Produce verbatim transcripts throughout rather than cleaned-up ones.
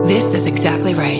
This is exactly right.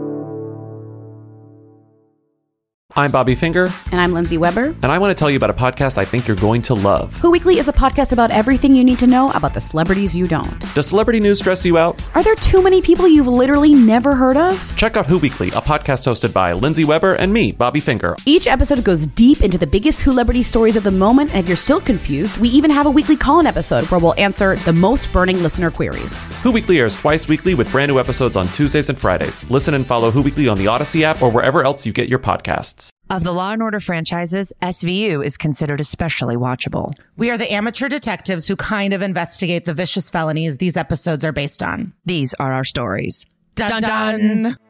I'm Bobby Finger. And I'm Lindsay Weber. And I want to tell you about a podcast I think you're going to love. Who Weekly is a podcast about everything you need to know about the celebrities you don't. Does celebrity news stress you out? Are there too many people you've literally never heard of? Check out Who Weekly, a podcast hosted by Lindsay Weber and me, Bobby Finger. Each episode goes deep into the biggest Who-lebrity stories of the moment, and if you're still confused, we even have a weekly call-in episode where we'll answer the most burning listener queries. Who Weekly airs twice weekly with brand new episodes on Tuesdays and Fridays. Listen and follow Who Weekly on the Odyssey app or wherever else you get your podcasts. Of the Law and Order franchises, S V U is considered especially watchable. We are the amateur detectives who kind of investigate the vicious felonies these episodes are based on. These are our stories. Dun dun! dun.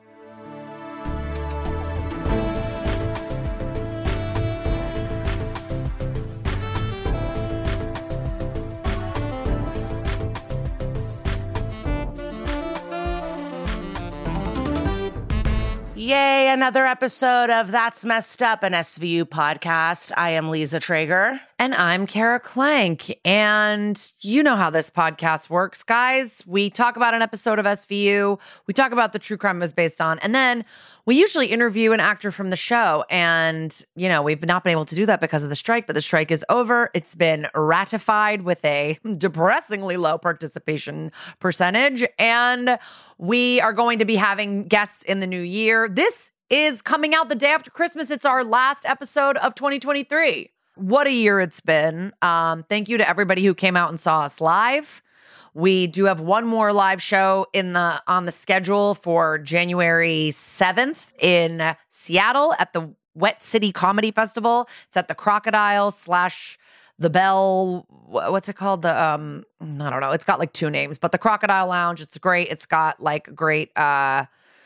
Yay, another episode of That's Messed Up, an S V U podcast. I am Lisa Traeger. And I'm Kara Klank. And you know how this podcast works, guys. We talk about an episode of S V U. We talk about the true crime it was based on. And then we usually interview an actor from the show. And, you know, we've not been able to do that because of the strike, but the strike is over. It's been ratified with a depressingly low participation percentage. And we are going to be having guests in the new year. This is coming out the day after Christmas. It's our last episode of twenty twenty-three. What a year it's been. Um, thank you to everybody who came out and saw us live. We do have one more live show in the on the schedule for January seventh in Seattle at the Wet City Comedy Festival. It's at the Crocodile slash the Bell. What's it called? The um, I don't know. It's got like two names, but the Crocodile Lounge. It's great. It's got like great. Uh,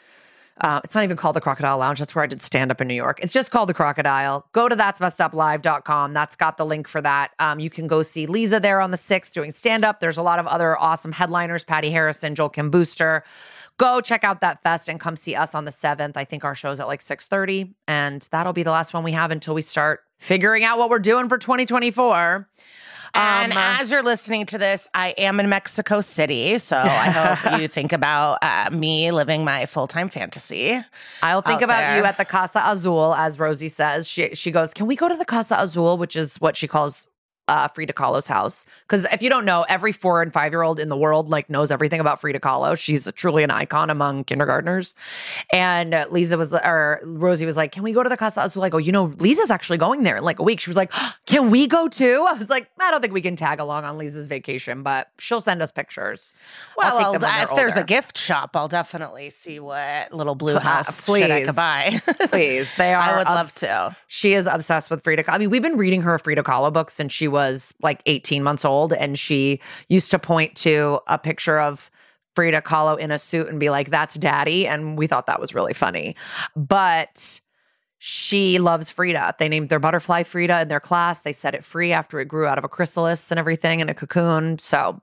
Uh, it's not even called the Crocodile Lounge. That's where I did stand-up in New York. It's just called the Crocodile. Go to that's messed up live dot com. That's got the link for that. Um, you can go see Lisa there on the sixth doing stand-up. There's a lot of other awesome headliners, Patty Harrison, Joel Kim Booster. Go check out that fest and come see us on the seventh. I think our show's at like six thirty, and that'll be the last one we have until we start figuring out what we're doing for twenty twenty-four. And um, as you're listening to this, I am in Mexico City, so I hope you think about uh, me living my full-time fantasy. I'll think about there. you at the Casa Azul, as Rosie says. She she goes, can we go to the Casa Azul, which is what she calls uh, Frida Kahlo's house? Because if you don't know, every four and five-year-old in the world like knows everything about Frida Kahlo. She's truly an icon among kindergartners. And uh, Lisa was, or Rosie was like, can we go to the Casa Azul? I go, you know, Lisa's actually going there in like a week. She was like, can we go too? I was like, I don't think we can tag along on Lisa's vacation, but she'll send us pictures. Well, I'll take them when if they're there's a older. gift shop, I'll definitely see what little blue Uh, house please. shit I could buy. Please, they are. I would love obs- to. She is obsessed with Frida Kahlo. I mean, we've been reading her Frida Kahlo books since she was like eighteen months old, and she used to point to a picture of Frida Kahlo in a suit and be like, that's daddy. And we thought that was really funny. But she loves Frida. They named their butterfly Frida in their class. They set it free after it grew out of a chrysalis and everything in a cocoon. So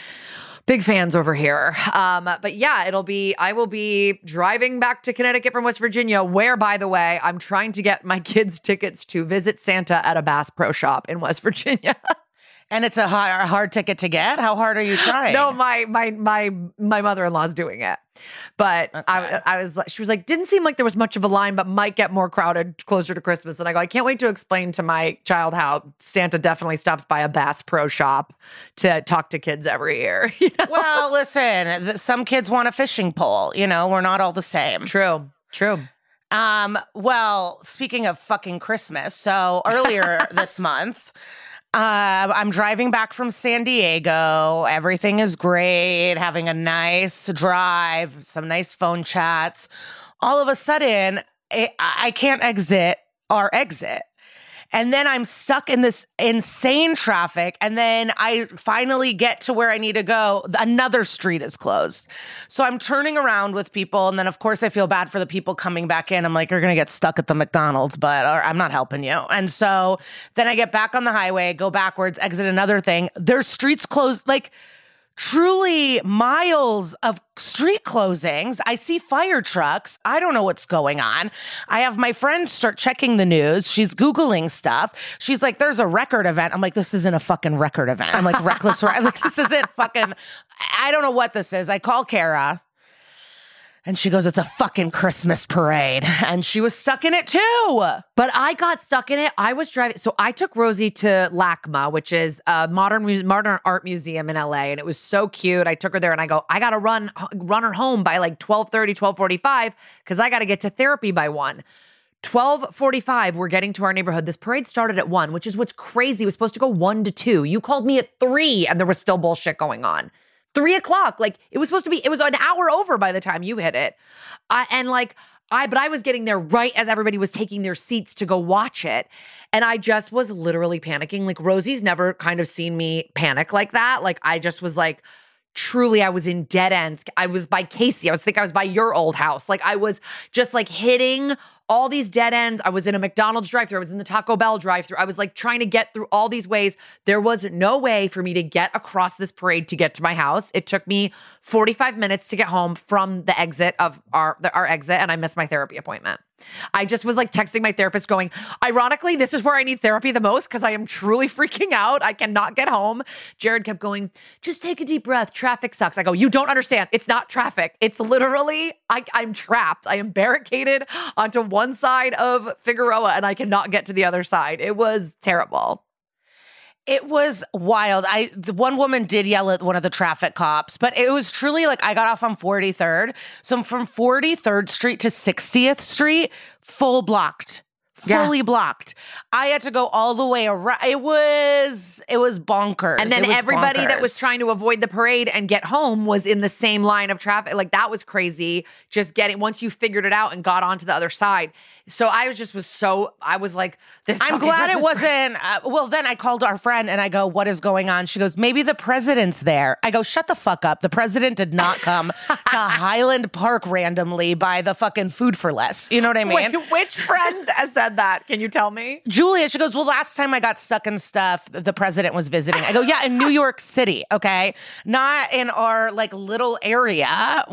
big fans over here. Um, but yeah, it'll be, I will be driving back to Connecticut from West Virginia, where, by the way, I'm trying to get my kids tickets to visit Santa at a Bass Pro Shop in West Virginia. And it's a hard, a hard ticket to get? How hard are you trying? No, my my my my mother-in-law's doing it. But Okay. I I was like, she was like, didn't seem like there was much of a line, but might get more crowded closer to Christmas. And I go, I can't wait to explain to my child how Santa definitely stops by a Bass Pro Shop to talk to kids every year. You know? Well, listen, th- some kids want a fishing pole. You know, we're not all the same. True, true. Um, well, speaking of fucking Christmas, so earlier this month, uh, I'm driving back from San Diego. Everything is great, having a nice drive, some nice phone chats. All of a sudden, I, I can't exit our exit. And then I'm stuck in this insane traffic. And then I finally get to where I need to go. Another street is closed. So I'm turning around with people. And then, of course, I feel bad for the people coming back in. I'm like, you're going to get stuck at the McDonald's, but or, I'm not helping you. And so then I get back on the highway, go backwards, exit another thing. There's streets closed. Like, truly miles of street closings. I see fire trucks. I don't know what's going on. I have my friend start checking the news. She's Googling stuff. She's like, there's a record event. I'm like, this isn't a fucking record event. I'm like, reckless. Like, this isn't fucking, I don't know what this is. I call Kara. And she goes, it's a fucking Christmas parade. And she was stuck in it too. But I got stuck in it. I was driving. So I took Rosie to LACMA, which is a modern mu- modern art museum in L A. And it was so cute. I took her there and I go, I got to run run her home by like twelve thirty, twelve forty-five because I got to get to therapy by one. twelve forty-five, we're getting to our neighborhood. This parade started at one, which is what's crazy. It was supposed to go one to two. You called me at three and there was still bullshit going on. Three o'clock. Like it was supposed to be, it was an hour over by the time you hit it. Uh, and like, I, but I was getting there right as everybody was taking their seats to go watch it. And I just was literally panicking. Like Rosie's never kind of seen me panic like that. Like I just was like, truly, I was in dead ends. I was by Casey. I was think I was by your old house. Like I was just like hitting all these dead ends. I was in a McDonald's drive-thru. I was in the Taco Bell drive-thru. I was like trying to get through all these ways. There was no way for me to get across this parade to get to my house. It took me forty-five minutes to get home from the exit of our, the, our exit, and I missed my therapy appointment. I just was like texting my therapist going, ironically, this is where I need therapy the most because I am truly freaking out. I cannot get home. Jared kept going, just take a deep breath. Traffic sucks. I go, you don't understand. It's not traffic. It's literally, I, I'm trapped. I am barricaded onto one side of Figueroa and I cannot get to the other side. It was terrible. It was wild. I one woman did yell at one of the traffic cops, but it was truly like I got off on forty-third. So from forty-third Street to sixtieth Street, full blocked. Fully yeah. blocked. I had to go all the way around. It was, it was bonkers. And then everybody bonkers. that was trying to avoid the parade and get home was in the same line of traffic. Like that was crazy. Just getting, once you figured it out and got onto the other side. So I was just was so, I was like, this. I'm glad it wasn't, uh, well, then I called our friend and I go, what is going on? She goes, maybe the president's there. I go, shut the fuck up. The president did not come to Highland Park randomly by the fucking Food for Less. You know what I mean? Wait, which friend said that? Can you tell me? Julia, she goes, well, last time I got stuck in stuff, the president was visiting. I go, yeah, in New York City, okay? Not in our like little area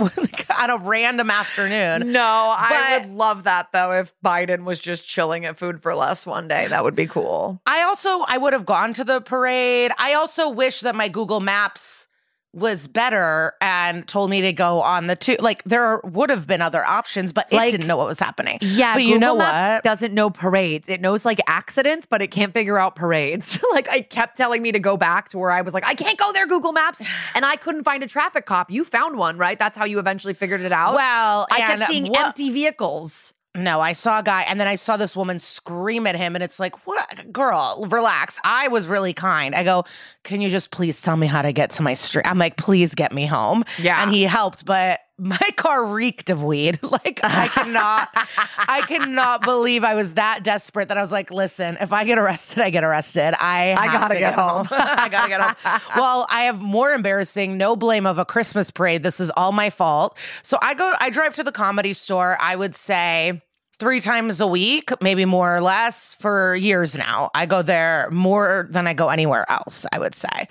on a random afternoon. No, I would love that though if Biden was just chilling at Food for Less one day. That would be cool. I also, I would have gone to the parade. I also wish that my Google Maps was better and told me to go on the two. Like there would have been other options, but it like, didn't know what was happening. Yeah, but Google you know Maps what? Doesn't know parades. It knows like accidents, but it can't figure out parades. Like I kept telling me to go back to where I was like, I can't go there, Google Maps, and I couldn't find a traffic cop. You found one, right? That's how you eventually figured it out. Well, I and kept seeing what- empty vehicles. No, I saw a guy and then I saw this woman scream at him and it's like, what? Girl, relax. I was really kind. I go, can you just please tell me how to get to my street? I'm like, please get me home. Yeah. And he helped, but my car reeked of weed. Like I cannot, I cannot believe I was that desperate that I was like, listen, if I get arrested, I get arrested. I, I have gotta to get home. I gotta get home. Well, I have more embarrassing, no blame of a Christmas parade. This is all my fault. So I go, I drive to the Comedy Store, I would say three times a week, maybe more or less for years now. I go there more than I go anywhere else, I would say.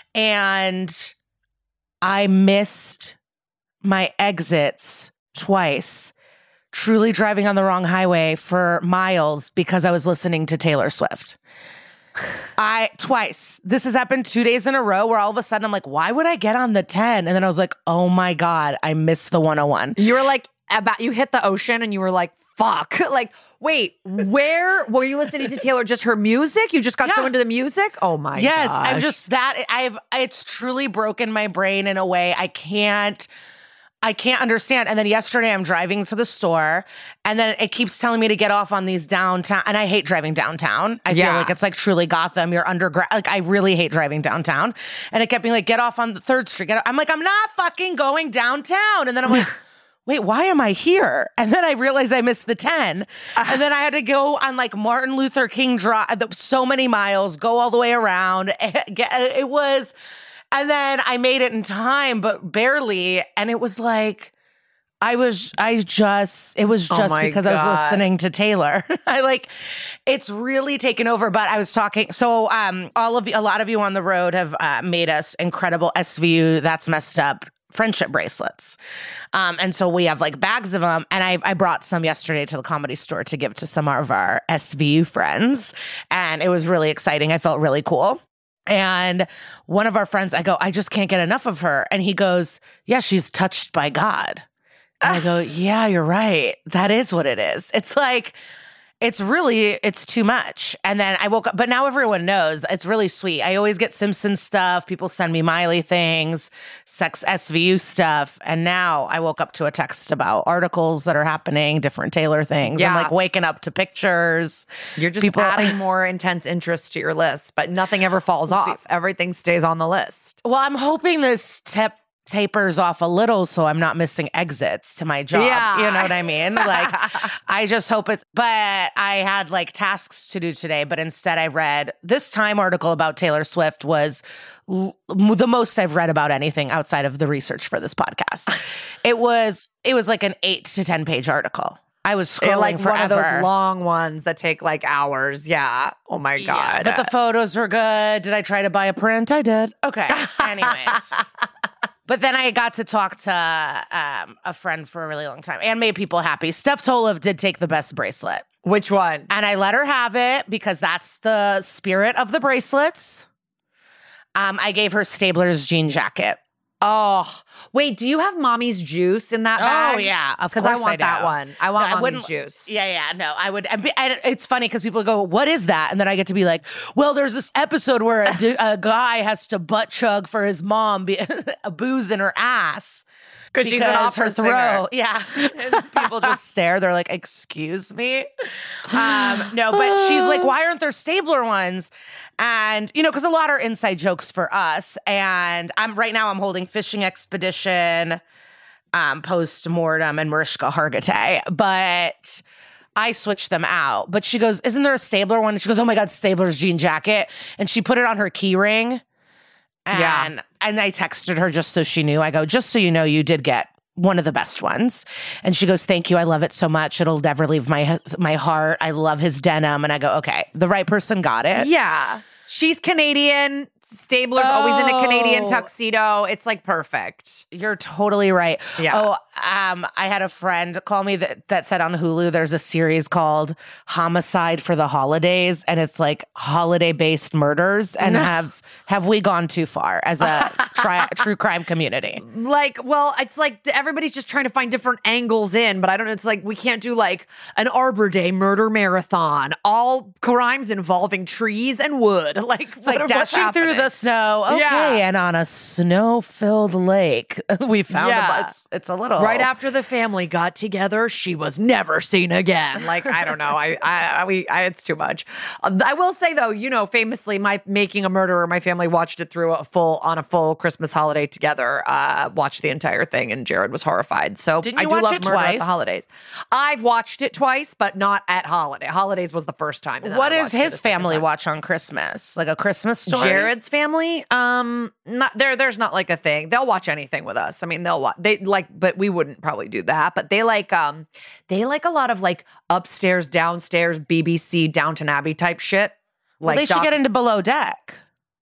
And I missed my exits twice, truly driving on the wrong highway for miles because I was listening to Taylor Swift. I twice. This has happened two days in a row where all of a sudden I'm like, why would I get on the ten? And then I was like, oh my God, I missed the one oh one. You were like, about you hit the ocean and you were like, fuck. Like, wait, where were you listening to Taylor? Just her music? You just got Yeah. so into the music? Oh my god. Yes, gosh. I'm just that I've it's truly broken my brain in a way I can't I can't understand. And then yesterday I'm driving to the store and then it keeps telling me to get off on these downtown. And I hate driving downtown. I Yeah. feel like it's like truly Gotham. You're underground. Like I really hate driving downtown. And it kept being like, get off on the third Street. Get off. I'm like, I'm not fucking going downtown. And then I'm like, wait, why am I here? And then I realized I missed the ten. And then I had to go on like Martin Luther King Drive, so many miles, go all the way around. It was, and then I made it in time, but barely. And it was like, I was, I just, it was Oh just my because I was God. listening to Taylor. I like, it's really taken over. But I was talking, so um, all of you, a lot of you on the road have uh, made us incredible S V U, That's Messed Up friendship bracelets. Um, and so we have like bags of them. And I I brought some yesterday to the Comedy Store to give to some of our S V U friends. And it was really exciting. I felt really cool. And one of our friends, I go, I just can't get enough of her. And he goes, yeah, she's touched by God. And I go, yeah, you're right. That is what it is. It's like, it's really, it's too much. And then I woke up, but now everyone knows. It's really sweet. I always get Simpsons stuff. People send me Miley things, sex S V U stuff. And now I woke up to a text about articles that are happening, different Taylor things. Yeah. I'm like waking up to pictures. You're just People- adding more intense interest to your list, but nothing ever falls off. Everything stays on the list. Well, I'm hoping this tip tapers off a little so I'm not missing exits to my job. Yeah. You know what I mean? Like, I just hope it's, but I had like tasks to do today, but instead I read this Time article about Taylor Swift was l- the most I've read about anything outside of the research for this podcast. It was, it was like an eight to ten page article. I was scrolling like forever. one of those long ones that take like hours. Yeah. Oh my God. Yeah, but the photos were good. Did I try to buy a print? I did. Okay. Anyways. But then I got to talk to um, a friend for a really long time and made people happy. Steph Tolive did take the best bracelet. Which one? And I let her have it because that's the spirit of the bracelets. Um, I gave her Stabler's jean jacket. Oh, wait, do you have Mommy's Juice in that bag? Oh, yeah. Of Because course I want I do. that one. I want No, I Mommy's wouldn't- Juice. Yeah, yeah, no, I would. And and it's funny because people go, "What is that?" And then I get to be like, "Well, there's this episode where a, du- a guy has to butt chug for his mom, be- a booze in her ass." Because she's an Because opera her singer. throat, yeah. And people just stare. They're like, "Excuse me." Um, no, but she's like, "Why aren't there Stabler ones?" And you know, because a lot are inside jokes for us. And I'm right now. I'm holding Fishing Expedition, um, Post Mortem, and Mariska Hargitay, but I switched them out. But she goes, "Isn't there a Stabler one?" And she goes, "Oh my God, Stabler's jean jacket," and she put it on her key ring. And, Yeah. and I texted her just so she knew. I go, "Just so you know, you did get one of the best ones." And she goes, "Thank you. I love it so much. It'll never leave my my heart. I love his denim." And I go, "Okay, the right person got it." Yeah. She's Canadian. Stabler's always in a Canadian Oh. tuxedo. It's like perfect. You're totally right. Yeah. Oh, um, I had a friend call me that, that said on Hulu, there's a series called Homicide for the Holidays, and it's like holiday-based murders. And have have we gone too far as a tri- true crime community? Like, well, it's like everybody's just trying to find different angles in, but I don't know. It's like we can't do like an Arbor Day murder marathon, all crimes involving trees and wood. Like, It's like dashing through the snow. Okay, Yeah. and on a snow-filled lake, we found Yeah. a it's, it's a little Right after the family got together, she was never seen again. Like, I don't know. I, I, I we, I, it's too much. Uh, I will say though, you know, famously, my Making a Murderer, my family watched it through a full on a full Christmas holiday together. Uh, watched the entire thing, and Jared was horrified. So Didn't I you do watch love it murder at twice? the holidays. I've watched it twice, but not at holiday. Holidays was the first time. and then What I does watched it a his second family time. watch on Christmas? Like a Christmas story? Jared's family, um, not there. There's not like a thing. They'll watch anything with us. I mean, they'll watch. They like, but we wouldn't probably do that. But they like, um, they like a lot of like upstairs, downstairs, B B C, Downton Abbey type shit. Well, Like they should doc- get into Below Deck.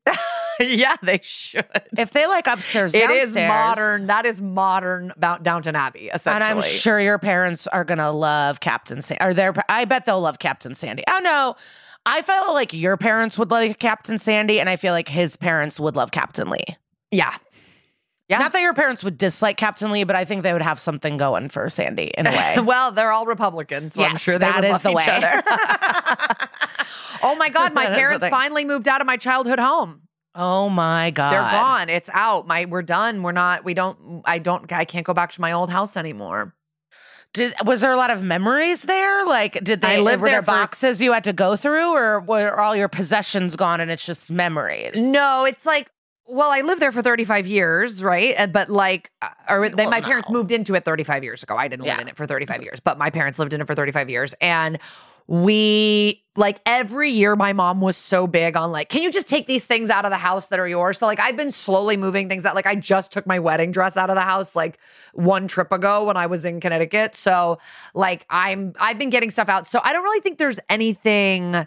yeah, they should. If they like upstairs, It downstairs. is modern. That is modern about Downton Abbey, essentially. And I'm sure your parents are gonna love Captain Sandy. Or their, I bet they'll love Captain Sandy. Oh no, I felt like your parents would like Captain Sandy, and I feel like his parents would love Captain Lee. Yeah. Yeah. Not that your parents would dislike Captain Lee, but I think they would have something going for Sandy in a way. Well, they're all Republicans, so I'm Yes, sure they that would is love the each way. other. Oh my God, my That is the parents thing. finally moved out of my childhood home. Oh my God. They're gone. It's out. My we're done. We're not, we don't, I don't, I can't go back to my old house anymore. Did, was there a lot of memories there? Like, did they I lived were there, there for- boxes you had to go through, or were all your possessions gone and it's just memories? No, it's like, well, I lived there for thirty-five years, right? And- But like, uh, or they, Well, my parents no. moved into it thirty-five years ago. I didn't live Yeah. in it for thirty-five years, but my parents lived in it for thirty-five years. And we, like every year, my mom was so big on like, can you just take these things out of the house that are yours? So like, I've been slowly moving things out. Like I just took my wedding dress out of the house like one trip ago when I was in Connecticut. So like, I'm, I've been getting stuff out. So I don't really think there's anything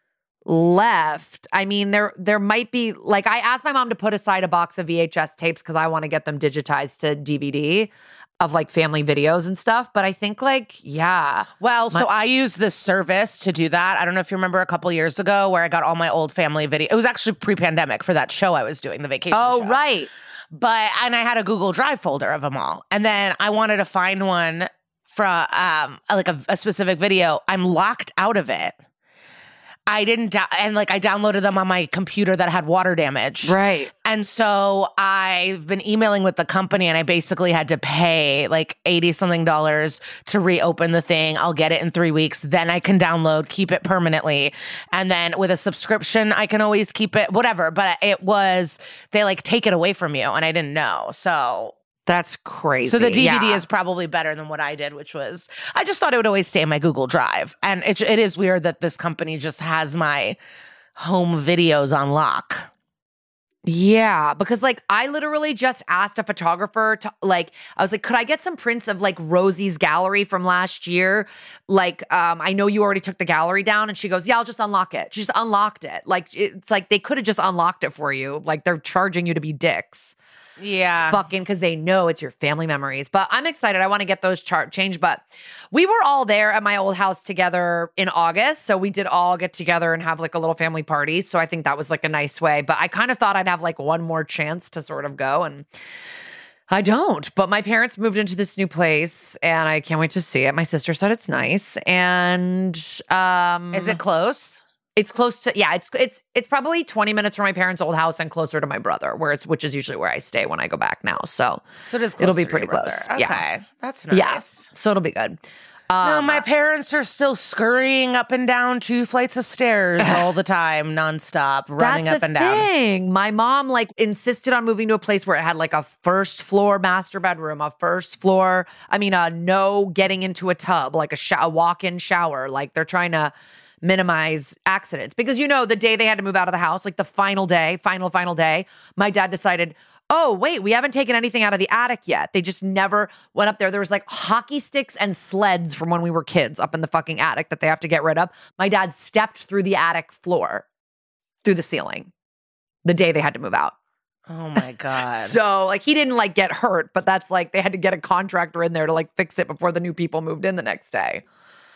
left. I mean, there there might be like I asked my mom to put aside a box of V H S tapes because I want to get them digitized to D V D of like family videos and stuff. But I think like, yeah. Well, so My- I used this service to do that. I don't know if you remember a couple years ago where I got all my old family video. It was actually pre-pandemic for that show I was doing, the vacation Oh, show. right. But, and I had a Google Drive folder of them all. And then I wanted to find one from um, like a, a specific video. I'm locked out of it. I didn't, do- and like I downloaded them on my computer that had water damage. Right. And so I've been emailing with the company and I basically had to pay like eighty something dollars to reopen the thing. I'll get it in three weeks. Then I can download, keep it permanently. And then with a subscription, I can always keep it, whatever. But it was, they like take it away from you and I didn't know. So That's crazy. So the D V D yeah. is probably better than what I did, which was, I just thought it would always stay in my Google Drive. And it, it is weird that this company just has my home videos on lock. Yeah, because like I literally just asked a photographer to like, I was like, could I get some prints of like Rosie's gallery from last year? Like, um, I know you already took the gallery down. And she goes, yeah, I'll just unlock it. She just unlocked it. Like, it's like they could have just unlocked it for you. Like they're charging you to be dicks. Yeah. Fucking because they know it's your family memories. But I'm excited. I want to get those chart changed. But we were all there at my old house together in August. So we did all get together and have like a little family party. So I think that was like a nice way. But I kind of thought I'd have like one more chance to sort of go. And I don't. But my parents moved into this new place and I can't wait to see it. My sister said it's nice. And um Is it close? It's close to, yeah, it's it's it's probably twenty minutes from my parents' old house and closer to my brother, where it's which is usually where I stay when I go back now. So, So it is close it'll be to pretty your brother. close. Okay. Yeah. That's nice. yeah, so it'll be good. No, Um, my parents are still scurrying up and down two flights of stairs all the time, nonstop, running that's up the and down. thing. My mom like insisted on moving to a place where it had like a first floor master bedroom, a first floor. I mean, uh, no getting into a tub, like a, sh- a walk-in shower. Like they're trying to minimize accidents because, you know, the day they had to move out of the house, like the final day, final, final day, my dad decided, oh, wait, we haven't taken anything out of the attic yet. They just never went up there. There was like hockey sticks and sleds from when we were kids up in the fucking attic that they have to get rid of. My dad stepped through the attic floor, through the ceiling, the day they had to move out. Oh my God. So like he didn't like get hurt, but that's like they had to get a contractor in there to like fix it before the new people moved in the next day.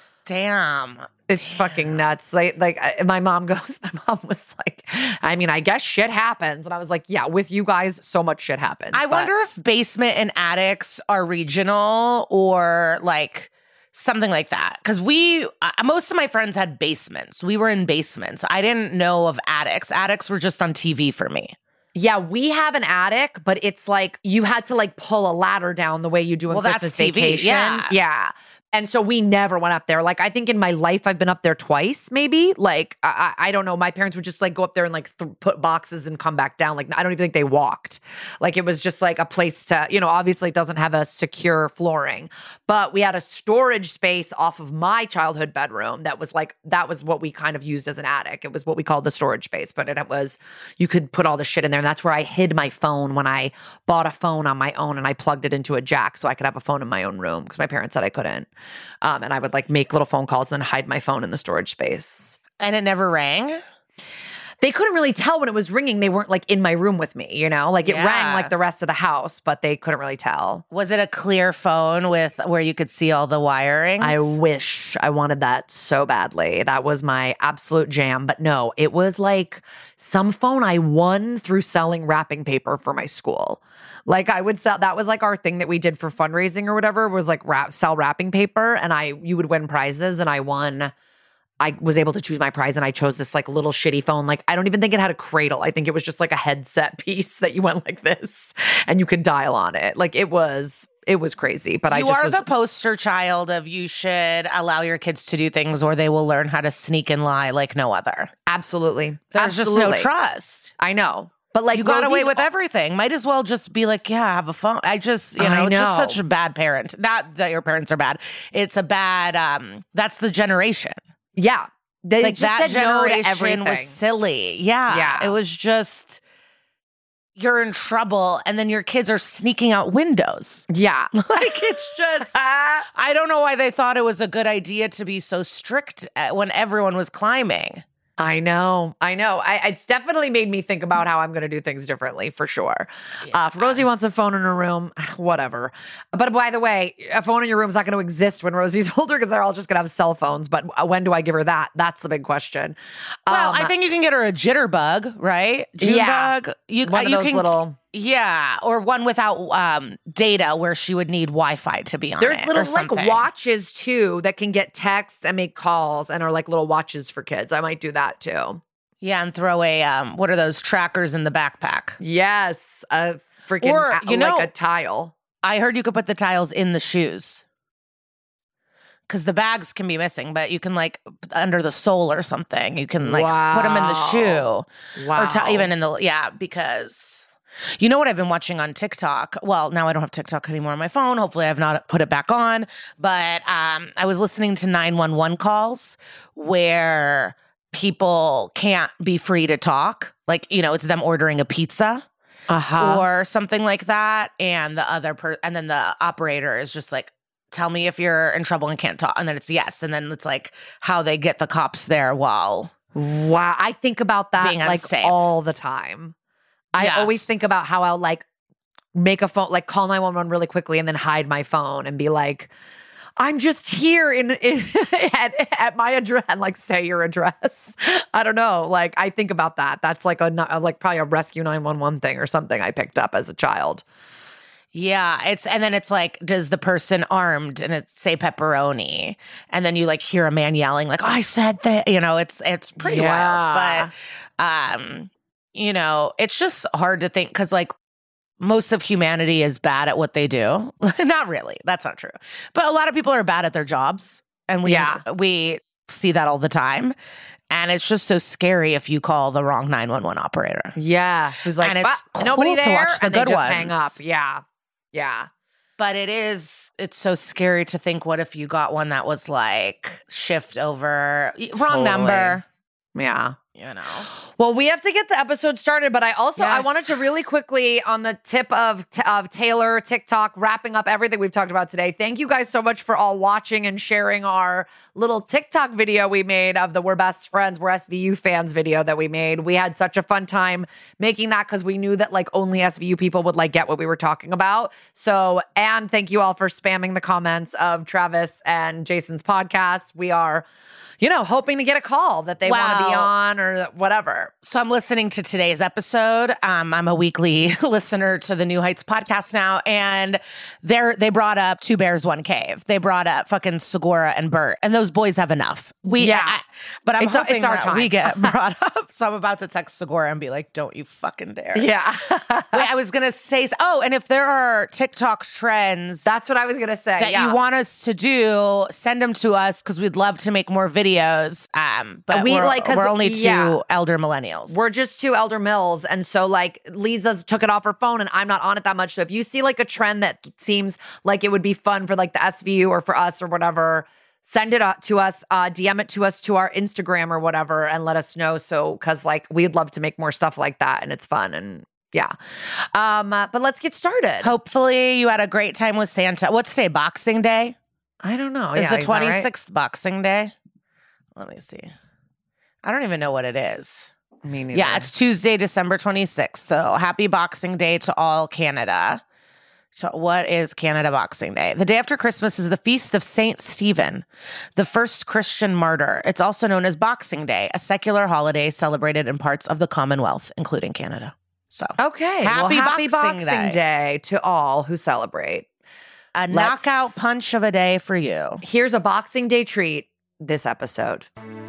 Damn. It's fucking nuts. Like, like I, my mom goes, my mom was like, I mean, I guess shit happens. And I was like, yeah, with you guys, so much shit happens. I But wonder if basement and attics are regional or like something like that. Because we, uh, most of my friends had basements. We were in basements. I didn't know of attics. Attics were just on T V for me. Yeah, we have an attic, but it's like you had to like pull a ladder down the way you do in Well, that's Christmas T V, Vacation. yeah. Yeah. And so we never went up there. Like, I think in my life, I've been up there twice, maybe. Like, I, I don't know. My parents would just like go up there and like th- put boxes and come back down. Like, I don't even think they walked. Like, it was just like a place to, you know, obviously it doesn't have a secure flooring, but we had a storage space off of my childhood bedroom that was like, that was what we kind of used as an attic. It was what we called the storage space, but it, it was, you could put all the shit in there. And that's where I hid my phone when I bought a phone on my own and I plugged it into a jack so I could have a phone in my own room because my parents said I couldn't. Um, and I would like make little phone calls and then hide my phone in the storage space. And it never rang? They couldn't really tell when it was ringing. They weren't like in my room with me, you know? Like it Yeah. rang like the rest of the house, but they couldn't really tell. Was it a clear phone with where you could see all the wirings? I wish I wanted that so badly. That was my absolute jam. But no, it was like some phone I won through selling wrapping paper for my school. Like I would sell, that was like our thing that we did for fundraising or whatever, was like wrap, sell wrapping paper. And I, you would win prizes and I won. I was able to choose my prize and I chose this like little shitty phone. Like I don't even think it had a cradle. I think it was just like a headset piece that you went like this and you could dial on it. Like it was, it was crazy. But I You just are was, the poster child of you should allow your kids to do things or they will learn how to sneak and lie like no other. absolutely. There's absolutely. just no trust. I know. But like You got away Rosie's- with everything. Might as well just be like, yeah, have a phone. I just, you know, I it's just know. such a bad parent. Not that your parents are bad. It's a bad, um, that's the generation. Yeah. They Like just that said no to generation everything. was silly. Yeah. Yeah. It was just, you're in trouble and then your kids are sneaking out windows. Yeah. Like it's just, I don't know why they thought it was a good idea to be so strict at- when everyone was climbing. I know. I know. I, it's definitely made me think about how I'm going to do things differently for sure. Uh, if Rosie wants a phone in her room, whatever. But by the way, a phone in your room is not going to exist when Rosie's older because they're all just going to have cell phones. But when do I give her that? That's the big question. Well, Um, I think you can get her a jitterbug, right? Yeah. Junebug. You, one of you those can, little. Yeah, or one without um, data where she would need Wi-Fi to be on There's it little or like something. watches too that can get texts and make calls and are like little watches for kids. I might do that too. Yeah, and throw a, um, what are those, trackers in the backpack. Yes, a freaking Or, a- you know- like a tile. I heard you could put the tiles in the shoes. Because the bags can be missing, but you can like under the sole or something. You can like s- put them in the shoe. Wow. Or t- even in the, yeah, because you know what I've been watching on TikTok? Well, now I don't have TikTok anymore on my phone. Hopefully I've not put it back on. But um, I was listening to nine one one calls where people can't be free to talk. Like, you know, it's them ordering a pizza. Uh-huh. Or something like that, and the other per and then the operator is just like, tell me if you're in trouble and can't talk, and then it's yes, and then it's like how they get the cops there while Wow. I think about that being like unsafe. all the time. I Yes. always think about how I'll like make a phone, like call nine one one really quickly and then hide my phone and be like, I'm just here in, in at, at my address and like say your address. I don't know. Like I think about that. That's like a, like probably a rescue nine one one thing or something I picked up as a child. Yeah, it's and then it's like, does the person armed and it's say pepperoni, and then you like hear a man yelling like, I said that, you know, it's it's pretty Yeah. wild, but um, you know, it's just hard to think because like most of humanity is bad at what they do. Not really, that's not true, but a lot of people are bad at their jobs, and we Yeah. we see that all the time. And it's just so scary if you call the wrong nine one one operator. Yeah. Who's like, And it's "Bah, nobody cool to there. watch the and they good just ones. hang up. Yeah. Yeah. But it is, it's so scary to think, what if you got one that was like shift over, wrong Totally. number, Yeah. you know? Well, we have to get the episode started, but I also I Yes. wanted to really quickly on the tip of of Taylor TikTok wrapping up everything we've talked about today. Thank you guys so much for all watching and sharing our little TikTok video we made of the We're Best Friends, We're S V U fans video that we made. We had such a fun time making that because we knew that like only S V U people would like get what we were talking about. So, and thank you all for spamming the comments of Travis and Jason's podcast. We are, you know, hoping to get a call that they want to be Well- on or whatever. So I'm listening to today's episode. Um, I'm a weekly listener to the New Heights podcast now, and they they brought up Two Bears, One Cave. They brought up fucking Segura and Bert, and those boys have enough. We, Yeah. I- but I'm It's our- hoping it's our that time. we get brought up. So I'm about to text Segura and be like, "Don't you fucking dare!" Yeah. Wait, I was gonna say, oh, and if there are TikTok trends That's what I was going to say. that yeah. you want us to do, send them to us because we'd love to make more videos. Um, but We, we're, like, 'cause- we're only two yeah. elder millennials. We're just two elder mills. And so, like, Lisa's took it off her phone and I'm not on it that much. So, if you see like a trend that seems like it would be fun for like the S V U or for us or whatever, send it out to us, uh, D M it to us to our Instagram or whatever and let us know. So, because like we'd love to make more stuff like that and it's fun. And yeah. Um, uh, but let's get started. Hopefully, you had a great time with Santa. What's today? Boxing Day? I don't know. Is yeah, the that right? twenty-sixth Boxing Day? Let me see. I don't even know what it is. Me neither. Yeah, it's Tuesday, December twenty-sixth. So happy Boxing Day to all Canada. So what is Canada Boxing Day? The day after Christmas is the feast of Saint Stephen, the first Christian martyr. It's also known as Boxing Day, a secular holiday celebrated in parts of the Commonwealth, including Canada. So Okay. Happy well, happy Boxing Boxing, Day. Day to all who celebrate. a Let's- knockout punch of a day for you. Here's a Boxing Day treat this episode.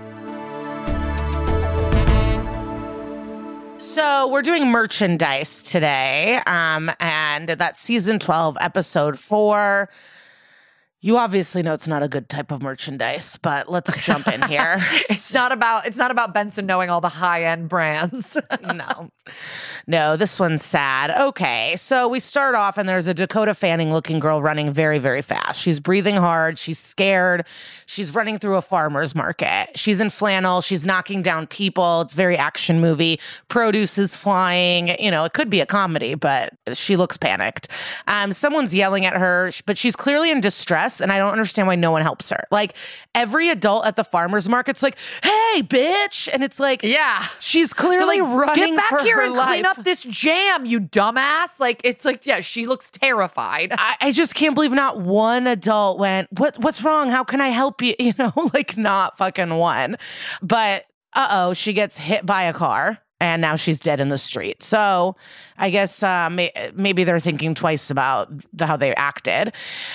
So we're doing merchandise today, um, and that's season twelve, episode four. You obviously know it's not a good type of merchandise, but let's jump in here. It's not about it's not about Benson knowing all the high-end brands. no. No, this one's sad. Okay, so we start off and there's a Dakota Fanning looking girl running very, very fast. She's breathing hard. She's scared. She's running through a farmer's market. She's in flannel. She's knocking down people. It's very action movie. Produce is flying. You know, it could be a comedy, but she looks panicked. Um, someone's yelling at her, but she's clearly in distress, and I don't understand why no one helps her. Like, every adult at the farmer's market's like, hey, bitch. And it's like, Yeah. she's They're clearly like, running get back for here her and life. clean up this jam, you dumbass. Like, it's like, yeah, she looks terrified. I, I just can't believe not one adult went, what what's wrong? How can I help you? You know, like not fucking one. But uh-oh, she gets hit by a car. and now she's dead in the street. So I guess uh, may- maybe they're thinking twice about the, how they acted.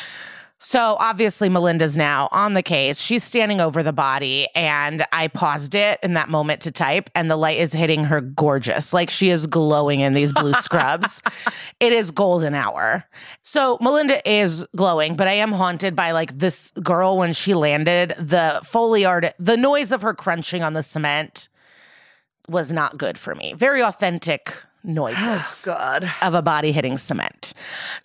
So obviously Melinda's now on the case. She's standing over the body, and I paused it in that moment to type, and the light is hitting her gorgeous. Like, she is glowing in these blue scrubs. It is golden hour. So Melinda is glowing, but I am haunted by like this girl when she landed. The Foley art, the noise of her crunching on the cement was not good for me. Very authentic noises God. of a body hitting cement.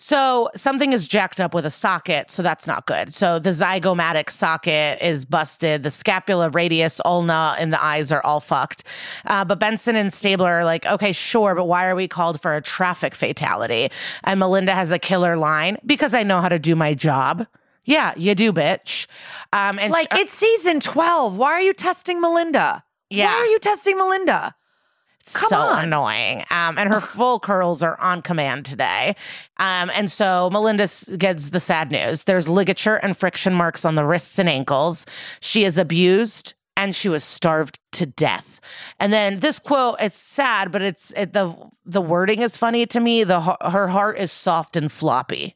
So something is jacked up with a socket, so that's not good. So the zygomatic socket is busted. The scapula, radius, ulna, and the eyes are all fucked. Uh, but Benson and Stabler are like, okay, sure, but why are we called for a traffic fatality? And Melinda has a killer line, because I know how to do my job. Yeah, you do, bitch. Um, and Like, sh- it's season twelve. Why are you testing Melinda? Yeah. Why are you testing Melinda? Come so on. annoying. Um, and her full curls are on command today. Um, and so Melinda s- gets the sad news. There's ligature and friction marks on the wrists and ankles. She is abused, and she was starved to death. And then this quote, it's sad, but it's it, the the wording is funny to me. The her heart is soft and floppy.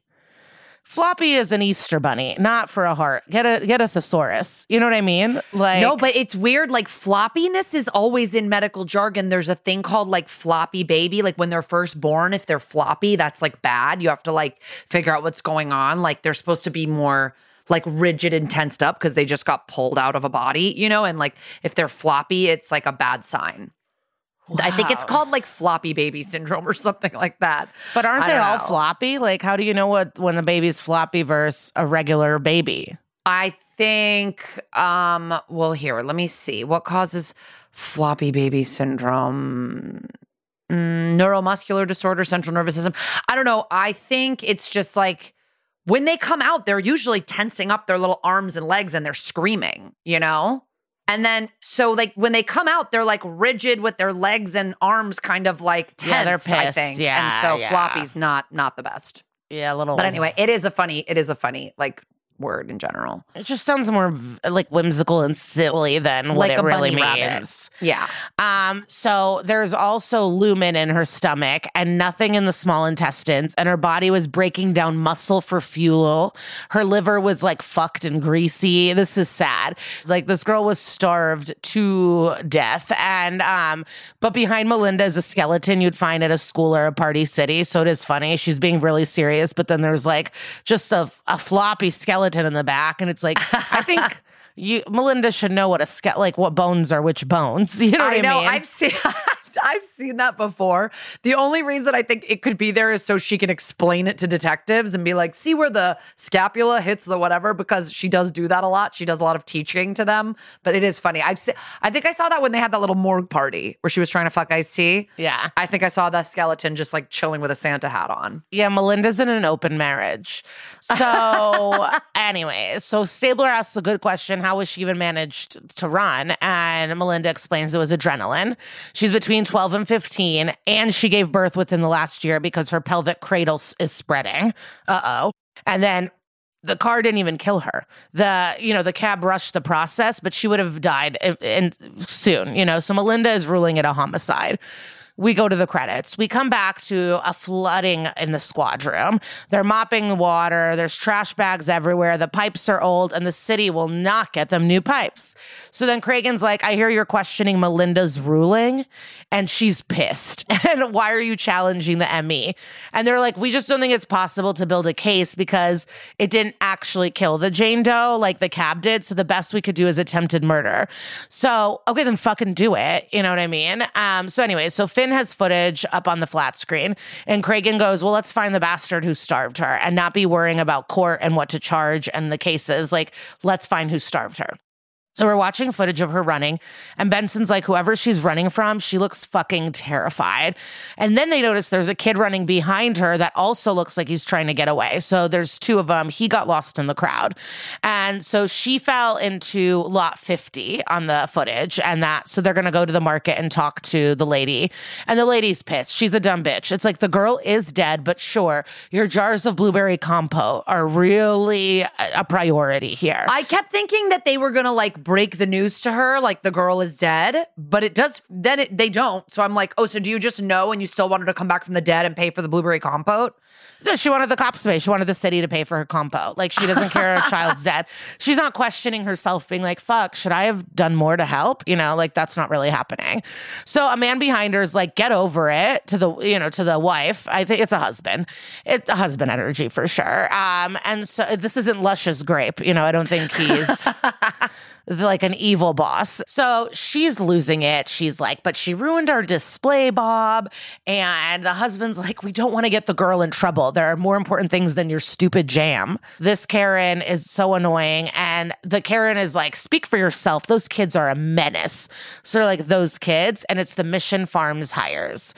Floppy is an Easter bunny, not for a heart. Get a get a thesaurus. You know what I mean? Like, No, but it's weird. Like, floppiness is always in medical jargon. There's a thing called like floppy baby. Like, when they're first born, if they're floppy, that's like bad. You have to like figure out what's going on. Like, they're supposed to be more like rigid and tensed up because they just got pulled out of a body, you know? And like, if they're floppy, it's like a bad sign. I think it's Wow. called like floppy baby syndrome or something like that. But aren't I they don't all know. floppy? Like, how do you know what when the baby's floppy versus a regular baby? I think, um, well, here, let me see. What causes floppy baby syndrome? Mm, neuromuscular disorder, central nervous system. I don't know. I think it's just like when they come out, they're usually tensing up their little arms and legs and they're screaming, you know? And then, so like when they come out, they're like rigid with their legs and arms kind of like tensed, Yeah, they're I pissed. think. Yeah, and so yeah. floppy's not, not the best. Yeah, a little. But anyway, it is a funny, it is a funny like word in general. it just sounds more v- like whimsical and silly than what Like it a really bunny rabbit. means. Yeah. Um, so there's also lumen in her stomach and nothing in the small intestines, and her body was breaking down muscle for fuel. Her liver was like fucked and greasy. This is sad. Like, this girl was starved to death. And um, but behind Melinda is a skeleton you'd find at a school or a party city. So it is funny. She's being really serious, but then there's like just a, a floppy skeleton in the back, and it's like, I think you Melinda should know what a ske- like what bones are which bones. You know what I, I know. mean? I've seen I've seen that before. The only reason I think it could be there is so she can explain it to detectives and be like, see where the scapula hits the whatever, because she does do that a lot. She does a lot of teaching to them. But it is funny. I've se- I think I saw that when they had that little morgue party where she was trying to fuck Ice-T. Yeah. I think I saw that skeleton just like chilling with a Santa hat on. Yeah, Melinda's in an open marriage. So anyway, so Stabler asks a good question. How was she even managed to run? And Melinda explains it was adrenaline. She's between twelve and fifteen, and she gave birth within the last year because her pelvic cradle s- is spreading. Uh-oh. And then the car didn't even kill her. The, you know, the cab rushed the process, but she would have died in, in soon, you know. So Melinda is ruling it a homicide. We go to the credits. We come back to a flooding in the squad room. They're mopping the water. There's trash bags everywhere. The pipes are old, and the city will not get them new pipes. So then Cragen's like, I hear you're questioning Melinda's ruling, and she's pissed. And why are you challenging the M E? And they're like, we just don't think it's possible to build a case because it didn't actually kill the Jane Doe like the cab did. So the best we could do is attempted murder. So, okay, then fucking do it. You know what I mean? Um, so anyway, so Finn has footage up on the flat screen, and Cragen goes, well, let's find the bastard who starved her and not be worrying about court and what to charge and the cases. Like, let's find who starved her. So we're watching footage of her running, and Benson's like, whoever she's running from, she looks fucking terrified. And then they notice there's a kid running behind her that also looks like he's trying to get away. So there's two of them. He got lost in the crowd. And so she fell into lot fifty on the footage, and that, so they're going to go to the market and talk to the lady. And the lady's pissed. She's a dumb bitch. It's like, the girl is dead, but sure, your jars of blueberry compote are really a a priority here. I kept thinking that they were going to like like break the news to her, like the girl is dead, but it does, then it, they don't. So I'm like, oh, so do you just know and you still want her to come back from the dead and pay for the blueberry compote? No, she wanted the cops to pay. She wanted the city to pay for her compote. Like, she doesn't care her child's dead. She's not questioning herself, being like, fuck, should I have done more to help? You know, like, that's not really happening. So a man behind her is like, get over it, to the, you know, to the wife. I think it's a husband. It's a husband energy for sure. Um, and so this isn't Luscious Grape. You know, I don't think he's like an evil boss. So she's losing it. She's like, but she ruined our display, Bob. And the husband's like, we don't want to get the girl in trouble. There are more important things than your stupid jam. This Karen is so annoying. And the Karen is like, speak for yourself. Those kids are a menace. So they're like, those kids. And it's the Mission Farms hires.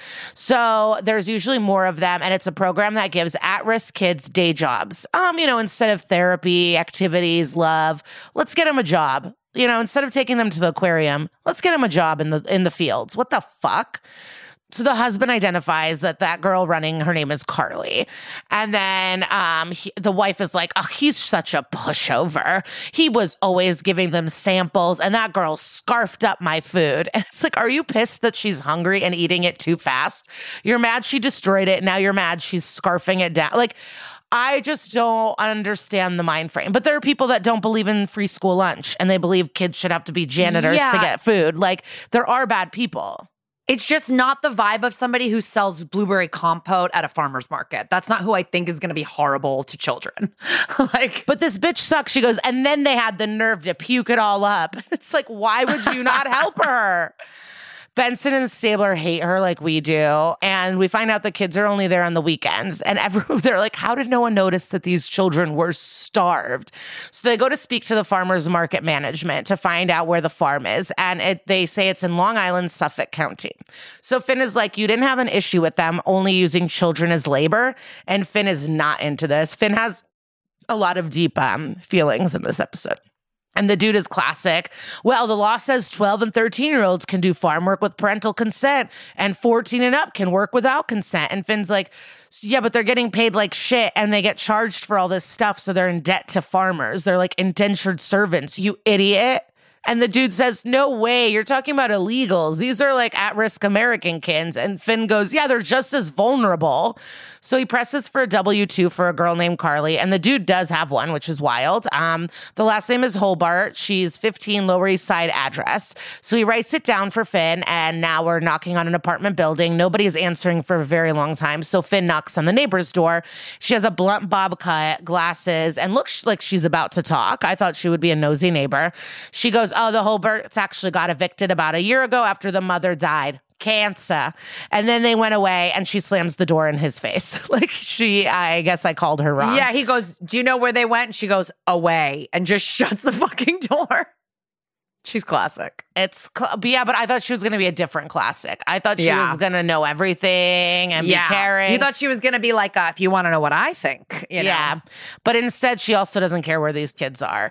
So there's usually more of them. And it's a program that gives at-risk kids day jobs. Um, you know, instead of therapy, activities, love, let's get them a job. You know, instead of taking them to the aquarium, let's get them a job in the in the fields. What the fuck? So the husband identifies that that girl running, her name is Carly. And then um, he, the wife is like, oh, he's such a pushover. He was always giving them samples, and that girl scarfed up my food. And it's like, are you pissed that she's hungry and eating it too fast? You're mad she destroyed it. Now you're mad she's scarfing it down. Like, I just don't understand the mind frame. But there are people that don't believe in free school lunch, and they believe kids should have to be janitors Yeah. to get food. Like, there are bad people. It's just not the vibe of somebody who sells blueberry compote at a farmer's market. That's not who I think is going to be horrible to children. Like, But this bitch sucks. She goes, and then they had the nerve to puke it all up. It's like, why would you not help her? Benson and Stabler hate her like we do. And we find out the kids are only there on the weekends. And everyone, they're like, how did no one notice that these children were starved? So they go to speak to the farmer's market management to find out where the farm is. And it, they say it's in Long Island, Suffolk County. So Finn is like, you didn't have an issue with them only using children as labor. And Finn is not into this. Finn has a lot of deep um, feelings in this episode. And the dude is classic. Well, the law says twelve and thirteen-year-olds can do farm work with parental consent, and fourteen and up can work without consent. And Finn's like, yeah, but they're getting paid like shit, and they get charged for all this stuff, so they're in debt to farmers. They're like indentured servants, you idiot. And the dude says, no way, you're talking about illegals. These are like at-risk American kids. And Finn goes, yeah, they're just as vulnerable. So he presses for a W two for a girl named Carly. And the dude does have one, which is wild. Um, the last name is Hobart. She's fifteen, Lower East Side address. So he writes it down for Finn. And now we're knocking on an apartment building. Nobody's answering for a very long time. So Finn knocks on the neighbor's door. She has a blunt bob cut, glasses, and looks like she's about to talk. I thought she would be a nosy neighbor. She goes, oh, the Hobarts actually got evicted about a year ago after the mother died. Cancer. And then they went away, and she slams the door in his face. Like, she, I guess I called her wrong. yeah, he goes, do you know where they went? And she goes, away, and just shuts the fucking door. She's classic. It's, cl- but yeah, but I thought she was going to be a different classic. I thought she Yeah. was going to know everything and be caring. You thought she was going to be like, uh, if you want to know what I think, you know? Yeah. But instead, she also doesn't care where these kids are.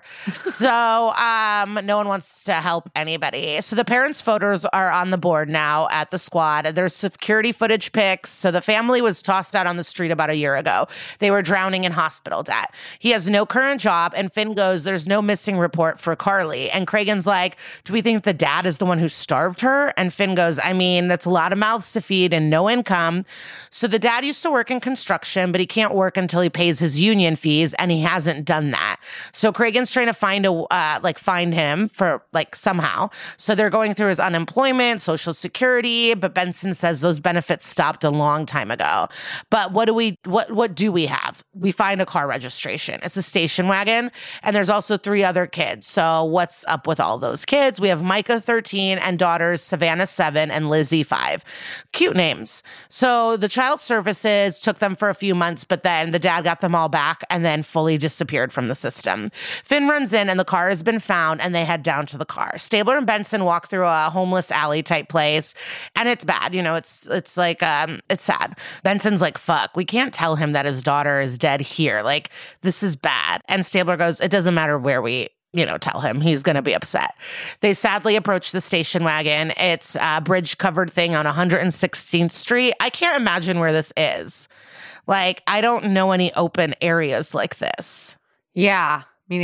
So um, no one wants to help anybody. So the parents' photos are on the board now at the squad. There's security footage pics. So the family was tossed out on the street about a year ago. They were drowning in hospital debt. He has no current job. And Finn goes, there's no missing report for Carly. And Cragen's like, do we think the dad is the one who starved her? And Finn goes, I mean, that's a lot of mouths to feed and no income. So the dad used to work in construction, but he can't work until he pays his union fees, and he hasn't done that. So Cragen's trying to find a uh, like find him for like somehow. So they're going through his unemployment, Social Security, but Benson says those benefits stopped a long time ago. But what do we what what do we have? We find a car registration. It's a station wagon, and there's also three other kids. So what's up with all those kids? We have Micah, thirteen, and daughters Savannah, seven, and Lizzie, five. Cute names. So the child services took them for a few months, but then the dad got them all back and then fully disappeared from the system. Finn runs in, and the car has been found, and they head down to the car. Stabler and Benson walk through a homeless alley type place, and it's bad. You know, it's it's like, um, it's sad. Benson's like, fuck, we can't tell him that his daughter is dead here. Like, this is bad. And Stabler goes, it doesn't matter where we you know, tell him. He's going to be upset. They sadly approach the station wagon. It's a bridge-covered thing on one hundred sixteenth Street. I can't imagine where this is. Like, I don't know any open areas like this. Yeah, me neither.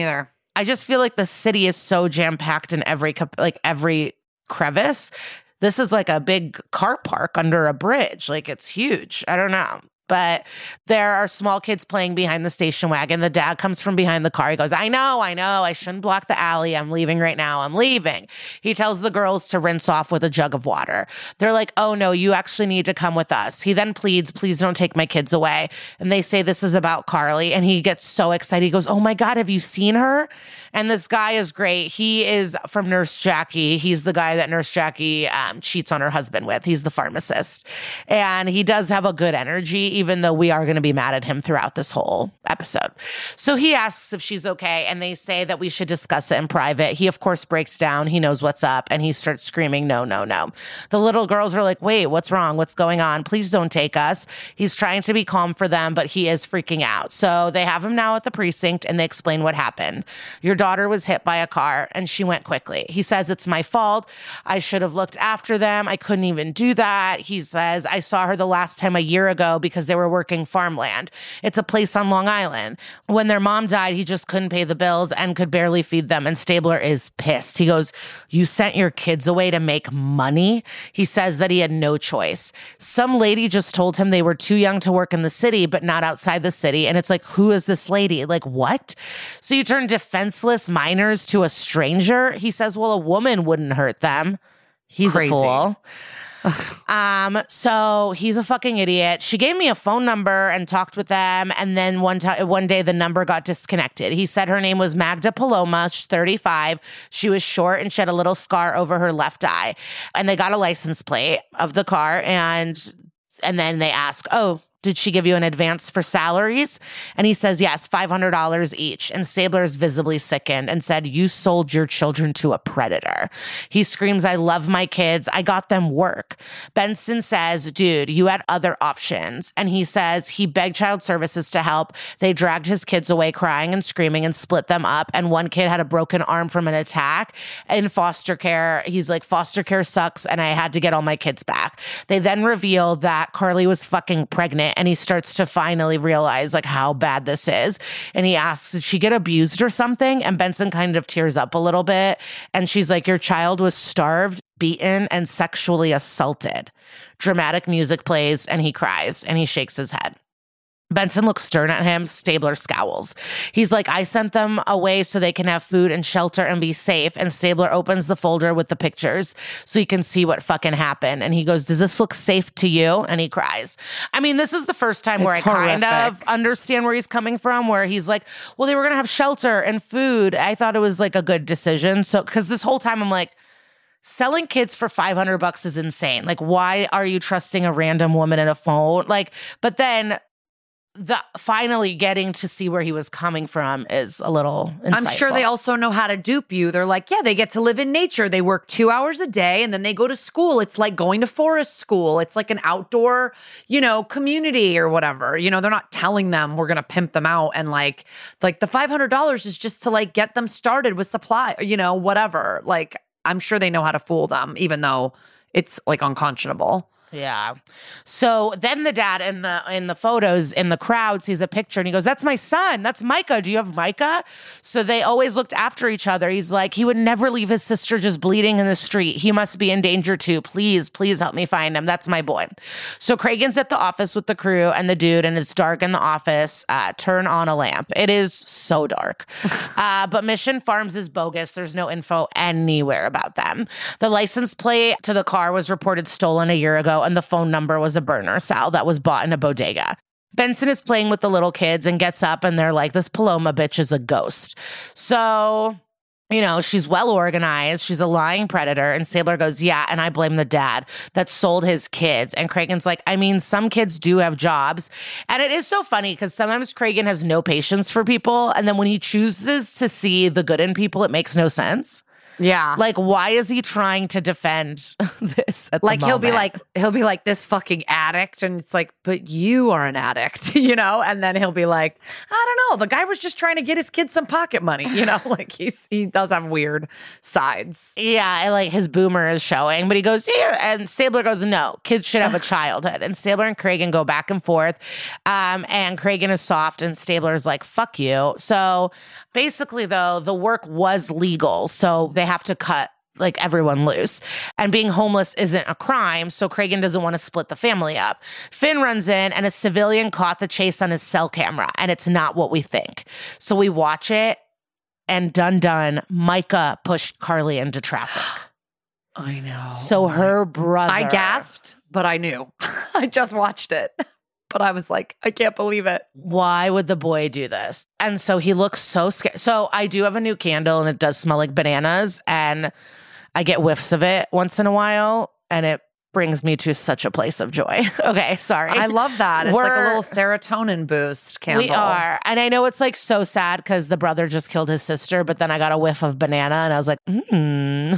I just feel like the city is so jam-packed in every, like every crevice. This is like a big car park under a bridge. Like it's huge. I don't know. But there are small kids playing behind the station wagon. The dad comes from behind the car. He goes, I know, I know. I shouldn't block the alley. I'm leaving right now. I'm leaving. He tells the girls to rinse off with a jug of water. They're like, oh no, you actually need to come with us. He then pleads, please don't take my kids away. And they say this is about Carly. And he gets so excited. He goes, oh my God, have you seen her? And this guy is great. He is from Nurse Jackie. He's the guy that Nurse Jackie um, cheats on her husband with. He's the pharmacist. And he does have a good energy, even though we are going to be mad at him throughout this whole episode. So he asks if she's okay, and they say that we should discuss it in private. He, of course, breaks down. He knows what's up, and he starts screaming, no, no, no. The little girls are like, wait, what's wrong? What's going on? Please don't take us. He's trying to be calm for them, but he is freaking out. So they have him now at the precinct, and they explain what happened. Your daughter was hit by a car, and she went quickly. He says, it's my fault. I should have looked after them. I couldn't even do that. He says, I saw her the last time a year ago because they were working farmland. It's a place on Long Island. When their mom died, he just couldn't pay the bills and could barely feed them. And Stabler is pissed. He goes, you sent your kids away to make money? He says that he had no choice. Some lady just told him they were too young to work in the city, but not outside the city. And it's like, who is this lady? Like, what? So you turn defenseless minors to a stranger? He says, well, a woman wouldn't hurt them. He's Crazy. a fool. um, so he's a fucking idiot. She gave me a phone number and talked with them. And then one time, one day the number got disconnected. He said her name was Magda Paloma. She's thirty-five. She was short and she had a little scar over her left eye. And they got a license plate of the car. And, and then they ask, oh, did she give you an advance for salaries? And he says, yes, five hundred dollars each. And Stabler is visibly sickened and said, you sold your children to a predator. He screams, I love my kids. I got them work. Benson says, dude, you had other options. And he says he begged child services to help. They dragged his kids away crying and screaming and split them up. And one kid had a broken arm from an attack in foster care. He's like, foster care sucks. And I had to get all my kids back. They then reveal that Carly was fucking pregnant. And he starts to finally realize like how bad this is. And he asks, did she get abused or something? And Benson kind of tears up a little bit. And she's like, your child was starved, beaten, and sexually assaulted. Dramatic music plays and he cries and he shakes his head. Benson looks stern at him. Stabler scowls. He's like, I sent them away so they can have food and shelter and be safe. And Stabler opens the folder with the pictures so he can see what fucking happened. And he goes, does this look safe to you? And he cries. I mean, this is the first time It's where I horrific. kind of understand where he's coming from, where he's like, well, they were going to have shelter and food. I thought it was like a good decision. So, because this whole time I'm like, selling kids for five hundred bucks is insane. Like, why are you trusting a random woman in a phone? Like, but then the finally getting to see where he was coming from is a little insightful. I'm sure they also know how to dupe you. They're like, yeah, they get to live in nature. They work two hours a day and then they go to school. It's like going to forest school. It's like an outdoor, you know, community or whatever. You know, they're not telling them we're going to pimp them out. And like, like the five hundred dollars is just to like get them started with supply, you know, whatever. Like, I'm sure they know how to fool them, even though it's like unconscionable. Yeah. So then the dad in the in the photos in the crowd sees a picture and he goes, that's my son. That's Micah. Do you have Micah? So they always looked after each other. He's like, he would never leave his sister just bleeding in the street. He must be in danger too. Please, please help me find him. That's my boy. So Cragen's at the office with the crew and the dude, and it's dark in the office. Uh, turn on a lamp. It is so dark. uh, but Mission Farms is bogus. There's no info anywhere about them. The license plate to the car was reported stolen a year ago, and the phone number was a burner cell that was bought in a bodega. Benson is playing with the little kids and gets up and they're like, this Paloma bitch is a ghost. So, you know, she's well organized. She's a lying predator. And Stabler goes, yeah, and I blame the dad that sold his kids. And Cragen's like, I mean, some kids do have jobs. And it is so funny because sometimes Cragen has no patience for people. And then when he chooses to see the good in people, it makes no sense. Yeah. Like, why is he trying to defend this at Like the he'll be moment? like, he'll be like this fucking addict. And it's like, but you are an addict, you know? And then he'll be like, I don't know. The guy was just trying to get his kids some pocket money, you know? Like he's, he does have weird sides. Yeah, and, like his boomer is showing, but he goes, yeah. And Stabler goes, no, kids should have a childhood. And Stabler and Cragen go back and forth. Um, and Cragen is soft and Stabler's like, fuck you. So basically, though, the work was legal. So they have to cut like everyone loose. And being homeless isn't a crime, so Cragen doesn't want to split the family up. Finn runs in and a civilian caught the chase on his cell camera, and it's not what we think. So we watch it, and done done, Micah pushed Carly into traffic. I know. So her brother... I gasped, but I knew. I just watched it. But I was like, I can't believe it. Why would the boy do this? And so he looks so scared. So I do have a new candle and it does smell like bananas. And I get whiffs of it once in a while. And it brings me to such a place of joy. Okay, sorry. I love that. It's We're, like a little serotonin boost candle. We are. And I know it's like so sad because the brother just killed his sister. But then I got a whiff of banana and I was like, hmm.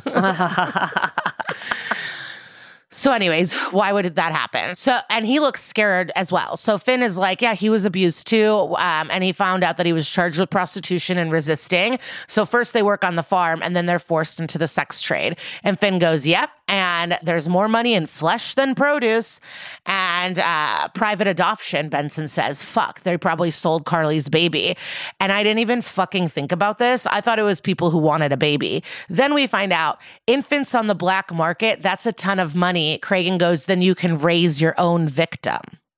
So anyways, why would that happen? So, and he looks scared as well. So Finn is like, yeah, he was abused too. Um, and he found out that he was charged with prostitution and resisting. So first they work on the farm and then they're forced into the sex trade. And Finn goes, yep. And there's more money in flesh than produce. And uh, private adoption, Benson says, fuck, they probably sold Carly's baby. And I didn't even fucking think about this. I thought it was people who wanted a baby. Then we find out infants on the black market, that's a ton of money. Cragen goes, then you can raise your own victim.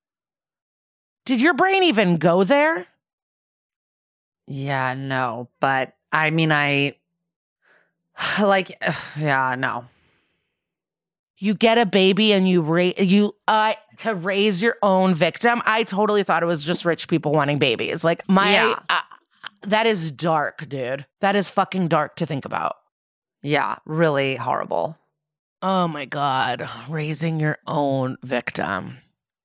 Did your brain even go there? Yeah, no. But I mean, I like, yeah, no. You get a baby and you raise you uh to raise your own victim. I totally thought it was just rich people wanting babies. Like my Yeah. uh, that is dark, dude. That is fucking dark to think about. Yeah, really horrible. Oh my God. Raising your own victim.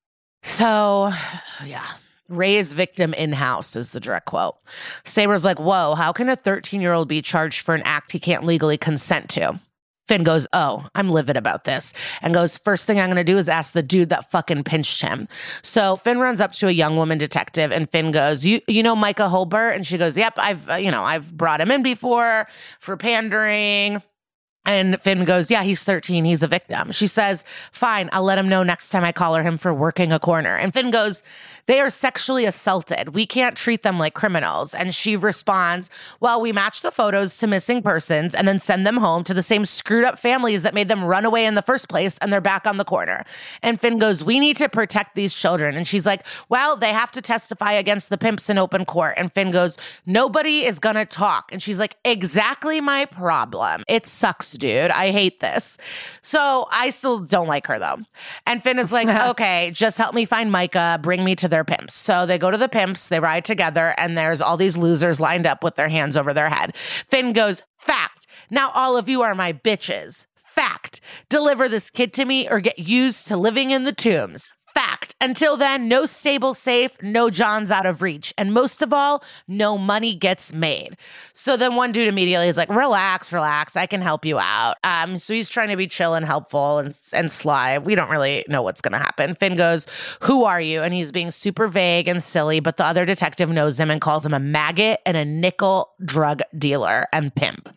So, yeah. Raise victim in-house is the direct quote. Stabler's like, whoa, how can a thirteen-year-old be charged for an act he can't legally consent to? Finn goes, oh, I'm livid about this. And goes, first thing I'm going to do is ask the dude that fucking pinched him. So Finn runs up to a young woman detective and Finn goes, you you know Micah Holbert? And she goes, yep, I've, uh, you know, I've brought him in before for pandering. And Finn goes, yeah, he's thirteen. He's a victim. She says, fine, I'll let him know next time I collar him for working a corner. And Finn goes, they are sexually assaulted. We can't treat them like criminals. And she responds, well, we match the photos to missing persons and then send them home to the same screwed up families that made them run away in the first place. And they're back on the corner. And Finn goes, we need to protect these children. And she's like, well, they have to testify against the pimps in open court. And Finn goes, nobody is going to talk. And she's like, exactly my problem. It sucks, dude. I hate this. So I still don't like her though. And Finn is like, okay, just help me find Micah. Bring me to their pimps. So they go to the pimps, they ride together, and there's all these losers lined up with their hands over their head. Finn goes, fact. Now all of you are my bitches. Fact. Deliver this kid to me or get used to living in the tombs. Fact. Until then, no stable safe, no John's out of reach. And most of all, no money gets made. So then one dude immediately is like, relax, relax. I can help you out. Um, so he's trying to be chill and helpful and, and sly. We don't really know what's going to happen. Finn goes, who are you? And he's being super vague and silly, but the other detective knows him and calls him a maggot and a nickel drug dealer and pimp.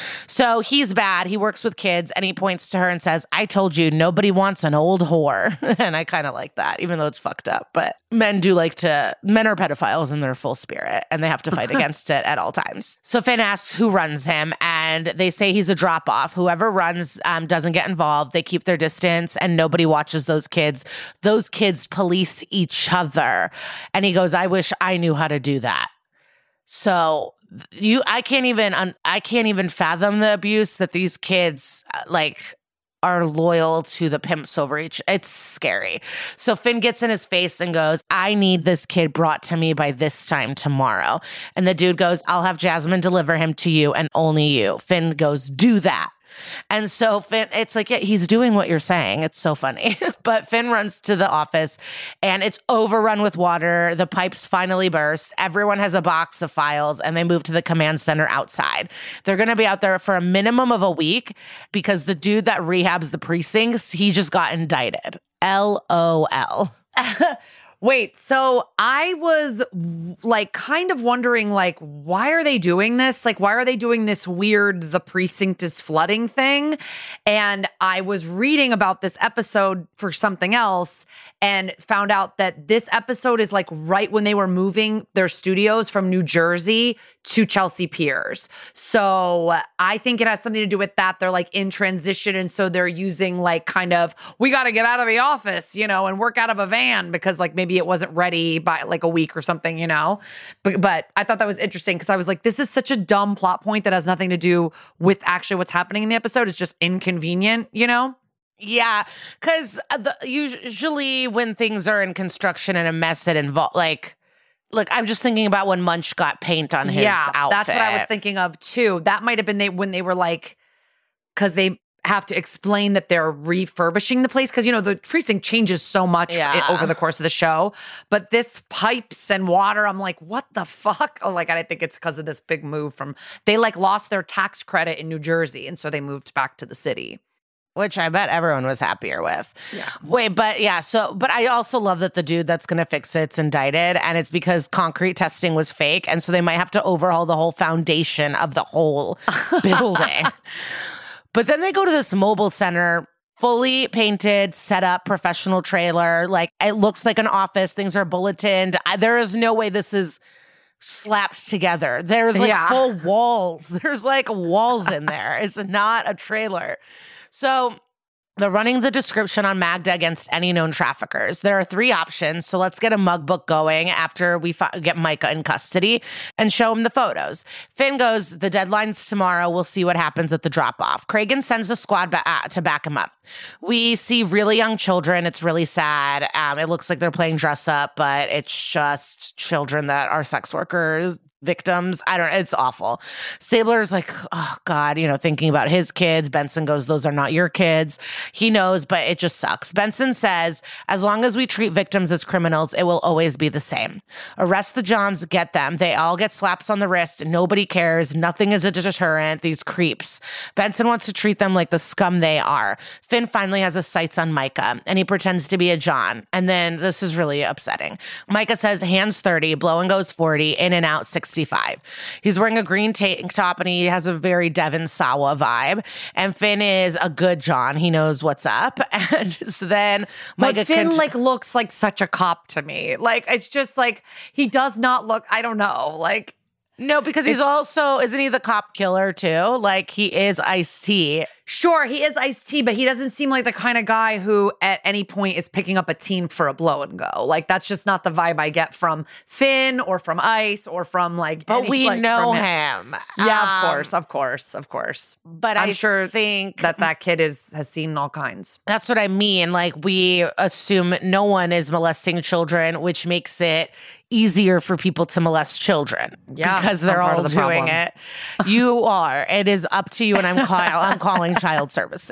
So he's bad. He works with kids and he points to her and says, I told you nobody wants an old whore. And I kind of like that, even though it's fucked up. But men do like to, men are pedophiles in their full spirit and they have to fight against it at all times. So Finn asks who runs him and they say he's a drop off. Whoever runs um, doesn't get involved. They keep their distance and nobody watches those kids. Those kids police each other. And he goes, I wish I knew how to do that. So you, I can't even, I can't even fathom the abuse that these kids like are loyal to the pimps over each. It's scary. So Finn gets in his face and goes, I need this kid brought to me by this time tomorrow. And the dude goes, I'll have Jasmine deliver him to you and only you. Finn goes, do that. And so Finn, it's like, yeah, he's doing what you're saying. It's so funny. But Finn runs to the office and it's overrun with water. The pipes finally burst. Everyone has a box of files and they move to the command center outside. They're going to be out there for a minimum of a week because the dude that rehabs the precincts, he just got indicted. L O L. Wait, so I was like kind of wondering, like, why are they doing this? Like, why are they doing this weird, the precinct is flooding thing? And I was reading about this episode for something else and found out that this episode is like right when they were moving their studios from New Jersey to Chelsea Piers. So I think it has something to do with that. They're like in transition. And so they're using like kind of, we got to get out of the office, you know, and work out of a van because like maybe it wasn't ready by like a week or something, you know. But, but I thought that was interesting because I was like, this is such a dumb plot point that has nothing to do with actually what's happening in the episode. It's just inconvenient, you know? Yeah, because usually when things are in construction and a mess, it involves like, look, I'm just thinking about when Munch got paint on his yeah, outfit. That's what I was thinking of too. That might have been they when they were like, because they have to explain that they're refurbishing the place because, you know, the precinct changes so much yeah. over the course of the show. But this pipes and water, I'm like, what the fuck? Oh, like, I think it's because of this big move from, they like lost their tax credit in New Jersey. And so they moved back to the city. Which I bet everyone was happier with. Yeah. Wait, but yeah, so, but I also love that the dude that's going to fix it's indicted, and it's because concrete testing was fake, and so they might have to overhaul the whole foundation of the whole building. But then they go to this mobile center, fully painted, set up, professional trailer. Like, it looks like an office. Things are bulletined. I, there is no way this is slapped together. There's like yeah. full walls. There's like walls in there. It's not a trailer. So they're running the description on Magda against any known traffickers. There are three options. So let's get a mug book going after we fi- get Micah in custody and show him the photos. Finn goes, the deadline's tomorrow. We'll see what happens at the drop-off. Cragen sends a squad ba- uh, to back him up. We see really young children. It's really sad. Um, it looks like they're playing dress up, but it's just children that are sex workers, victims. I don't know. It's awful. Stabler's like, oh God, you know, thinking about his kids. Benson goes, those are not your kids. He knows, but it just sucks. Benson says, as long as we treat victims as criminals, it will always be the same. Arrest the Johns, get them. They all get slaps on the wrist. Nobody cares. Nothing is a deterrent. These creeps. Benson wants to treat them like the scum they are. Finn finally has his sights on Micah and he pretends to be a John. And then this is really upsetting. Micah says hands thirty, blow and goes forty, in and out sixty-five. He's wearing a green tank top and he has a very Devon Sawa vibe. And Finn is a good John. He knows what's up. And so then But Micah Finn cont- like looks like such a cop to me. Like, it's just like, he does not look, I don't know, like. No, because he's It's- also, isn't he the cop killer too? Like he is Ice-T. Sure, he is Ice-T, but he doesn't seem like the kind of guy who at any point is picking up a teen for a blow and go. Like, that's just not the vibe I get from Finn or from Ice or from like. But any, we like, know from him. Yeah, Um, of course, of course, of course. But I'm I sure think that that kid is has seen all kinds. that's what I mean. Like, we assume no one is molesting children, which makes it easier for people to molest children. Yeah, because they're I'm part all of the doing problem. it. You are. It is up to you, and I'm, call- I'm calling child services.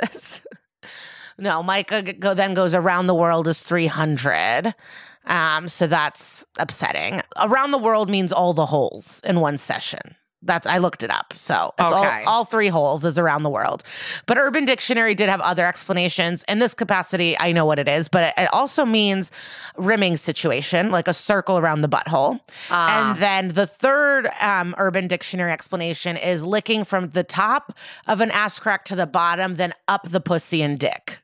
No, Micah go, then goes around the world is three hundred. Um, so that's upsetting. Around the world means all the holes in one session. That's I looked it up. So it's Okay. all, all three holes is around the world. But Urban Dictionary did have other explanations. In this capacity, I know what it is, but it, it also means rimming situation, like a circle around the butthole. Ah. And then the third um, Urban Dictionary explanation is licking from the top of an ass crack to the bottom, then up the pussy and dick.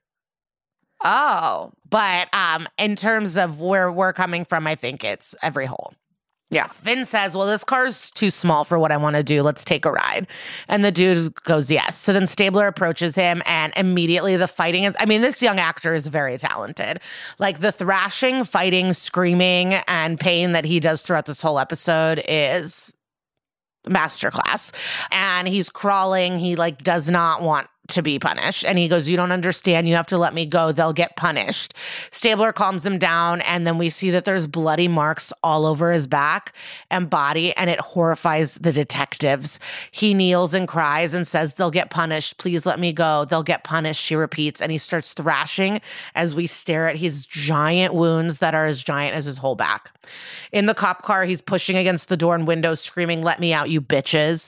Oh, But um, in terms of where we're coming from, I think it's every hole. yeah. Finn says, well, this car's too small for what I want to do. Let's take a ride. And the dude goes, yes. So then Stabler approaches him and immediately the fighting is, I mean, this young actor is very talented. Like the thrashing, fighting, screaming, and pain that he does throughout this whole episode is masterclass. And he's crawling. He like does not want to be punished. And he goes, you don't understand. You have to let me go. They'll get punished. Stabler calms him down. And then we see that there's bloody marks all over his back and body. And it horrifies the detectives. He kneels and cries and says, they'll get punished. Please let me go. They'll get punished, she repeats. And he starts thrashing as we stare at his giant wounds that are as giant as his whole back. In the cop car, he's pushing against the door and window, screaming, let me out, you bitches.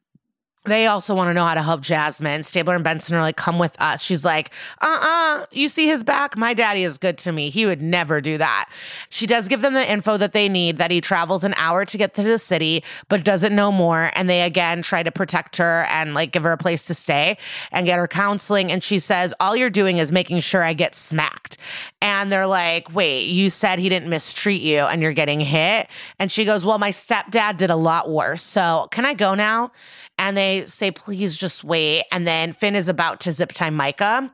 They also want to know how to help Jasmine. Stabler and Benson are like, come with us. She's like, uh-uh, you see his back? My daddy is good to me. He would never do that. She does give them the info that they need, that he travels an hour to get to the city, but doesn't know more. And they, again, try to protect her and like give her a place to stay and get her counseling. And she says, all you're doing is making sure I get smacked. And they're like, wait, you said he didn't mistreat you and you're getting hit? And she goes, well, my stepdad did a lot worse. So can I go now? And they say, please just wait. And then Finn is about to zip tie Micah,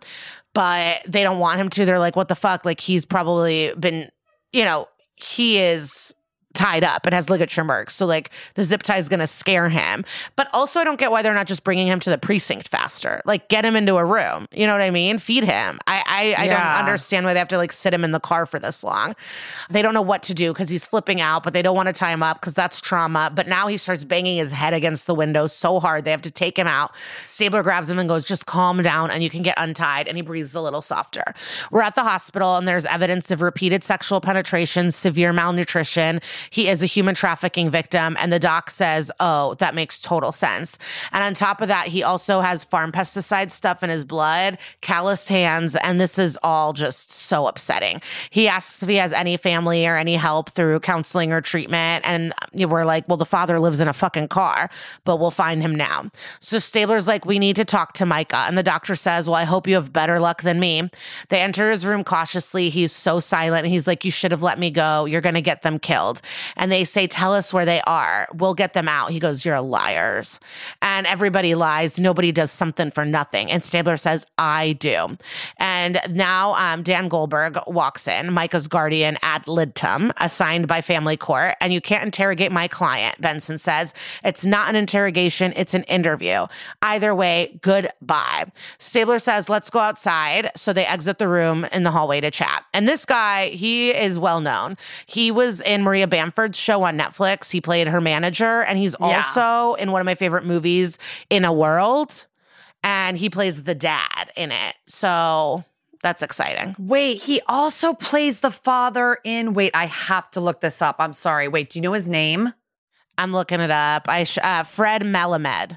but they don't want him to. They're like, what the fuck? Like, he's probably been, you know, he is tied up and has ligature marks. So like the zip tie is going to scare him. But also I don't get why they're not just bringing him to the precinct faster. Like get him into a room. You know what I mean? Feed him. I I, I Yeah. don't understand why they have to like sit him in the car for this long. They don't know what to do because he's flipping out, but they don't want to tie him up because that's trauma. But now he starts banging his head against the window so hard they have to take him out. Stabler grabs him and goes, just calm down and you can get untied. And he breathes a little softer. We're at the hospital and there's evidence of repeated sexual penetration, severe malnutrition. He is a human trafficking victim. And the doc says, oh, that makes total sense. And on top of that, he also has farm pesticide stuff in his blood, calloused hands. And this is all just so upsetting. He asks if he has any family or any help through counseling or treatment. And we're like, well, the father lives in a fucking car, but we'll find him now. So Stabler's like, we need to talk to Micah. And the doctor says, well, I hope you have better luck than me. They enter his room cautiously. He's so silent. And he's like, you should have let me go. You're going to get them killed. And they say, tell us where they are. We'll get them out. He goes, you're liars. And everybody lies. Nobody does something for nothing. And Stabler says, I do. And now um, Dan Goldberg walks in, Micah's guardian ad litem, assigned by family court. And you can't interrogate my client, Benson says. It's not an interrogation. It's an interview. Either way, goodbye. Stabler says, let's go outside. So they exit the room in the hallway to chat. And this guy, he is well known. He was in Maria Bamford's show on Netflix. He played her manager. And he's Yeah. also in one of my favorite movies, In a World. And he plays the dad in it. So that's exciting. Wait, he also plays the father in, wait, I have to look this up. I'm sorry. Wait, do you know his name? I'm looking it up. I sh- uh, Fred Melamed.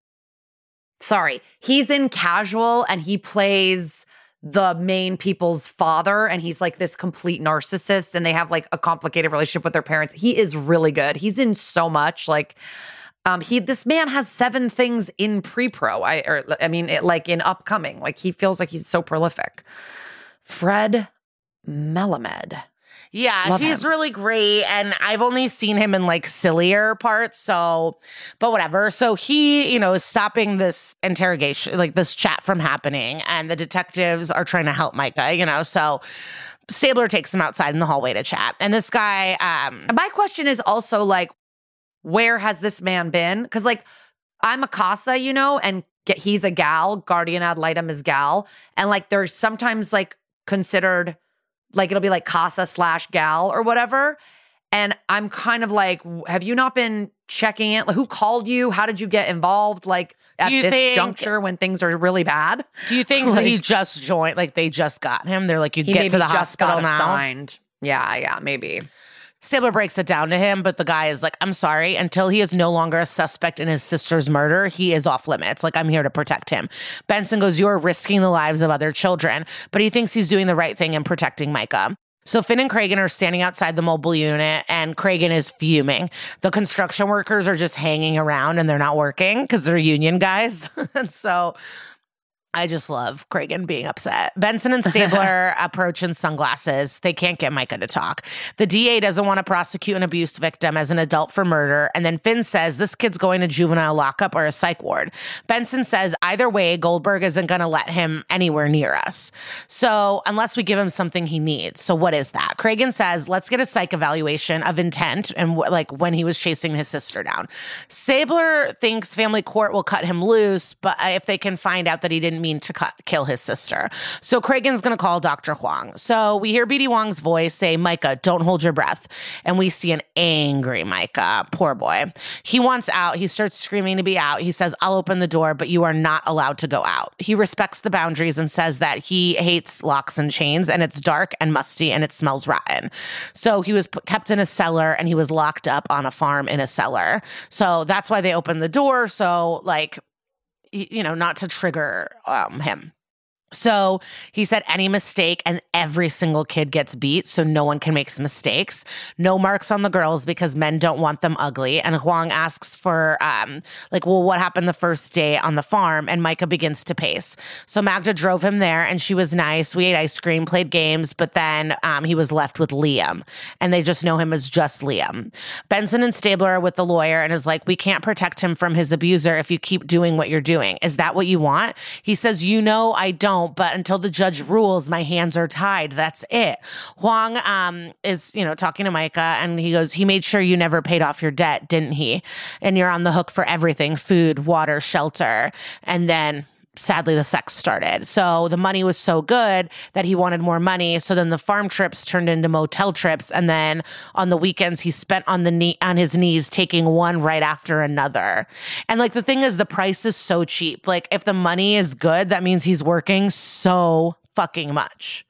Sorry. He's in Casual and he plays the main people's father and he's like this complete narcissist and they have like a complicated relationship with their parents. He is really good. He's in so much. Like um he this man has seven things in pre-pro. I or I mean it, like in upcoming. Like he feels like he's so prolific. Fred Melamed. Yeah, Love he's him. really great. And I've only seen him in like sillier parts. So, but whatever. So he, you know, is stopping this interrogation, like this chat from happening. And the detectives are trying to help Micah, you know. So Stabler takes him outside in the hallway to chat. And this guy, um, And my question is also like, where has this man been? Because like I'm a Casa, you know, and get, he's a gal, guardian ad litem is gal. And like there's sometimes like considered like it'll be like Casa slash gal or whatever. And I'm kind of like, have you not been checking it? Like, who called you? How did you get involved? Like at you this think- juncture when things are really bad? do you think Like- he just joined, like they just got him? They're like, you He get maybe to the just hospital got now. assigned. Yeah, yeah, maybe. Stabler breaks it down to him, but the guy is like, I'm sorry, until he is no longer a suspect in his sister's murder, he is off limits. Like, I'm here to protect him. Benson goes, you're risking the lives of other children, but he thinks he's doing the right thing in protecting Micah. So Finn and Cragen are standing outside the mobile unit and Cragen is fuming. The construction workers are just hanging around and they're not working because they're union guys. And so I just love Cragen being upset. Benson and Stabler approach in sunglasses. They can't get Micah to talk. The D A doesn't want to prosecute an abuse victim as an adult for murder. And then Finn says this kid's going to juvenile lockup or a psych ward. Benson says either way, Goldberg isn't going to let him anywhere near us. So unless we give him something he needs. So what is that? Cragen says, let's get a psych evaluation of intent and w- like when he was chasing his sister down. Stabler thinks family court will cut him loose, but if they can find out that he didn't mean to cut, kill his sister. So Cragen's going to call Doctor Huang. So we hear B D Wong's voice say, Micah, don't hold your breath. And we see an angry Micah. Poor boy. He wants out. He starts screaming to be out. He says, I'll open the door, but you are not allowed to go out. He respects the boundaries and says that he hates locks and chains and it's dark and musty and it smells rotten. So he was p- kept in a cellar and he was locked up on a farm in a cellar. So that's why they opened the door. So like, you know, not to trigger um, him. So he said any mistake and every single kid gets beat so no one can make mistakes. No marks on the girls because men don't want them ugly. And Huang asks for, um, like, well, what happened the first day on the farm? And Micah begins to pace. So Magda drove him there and she was nice. We ate ice cream, played games, but then um, he was left with Liam. And they just know him as just Liam. Benson and Stabler are with the lawyer and is like, we can't protect him from his abuser if you keep doing what you're doing. Is that what you want? He says, you know, I don't. But until the judge rules, my hands are tied. That's it. Huang um, is, you know, talking to Micah and he goes, he made sure you never paid off your debt, didn't he? And you're on the hook for everything, food, water, shelter. And then sadly, the sex started. So the money was so good that he wanted more money. So then the farm trips turned into motel trips. And then on the weekends, he spent on the knee on his knees, taking one right after another. And like the thing is, the price is so cheap. Like if the money is good, that means he's working so fucking much.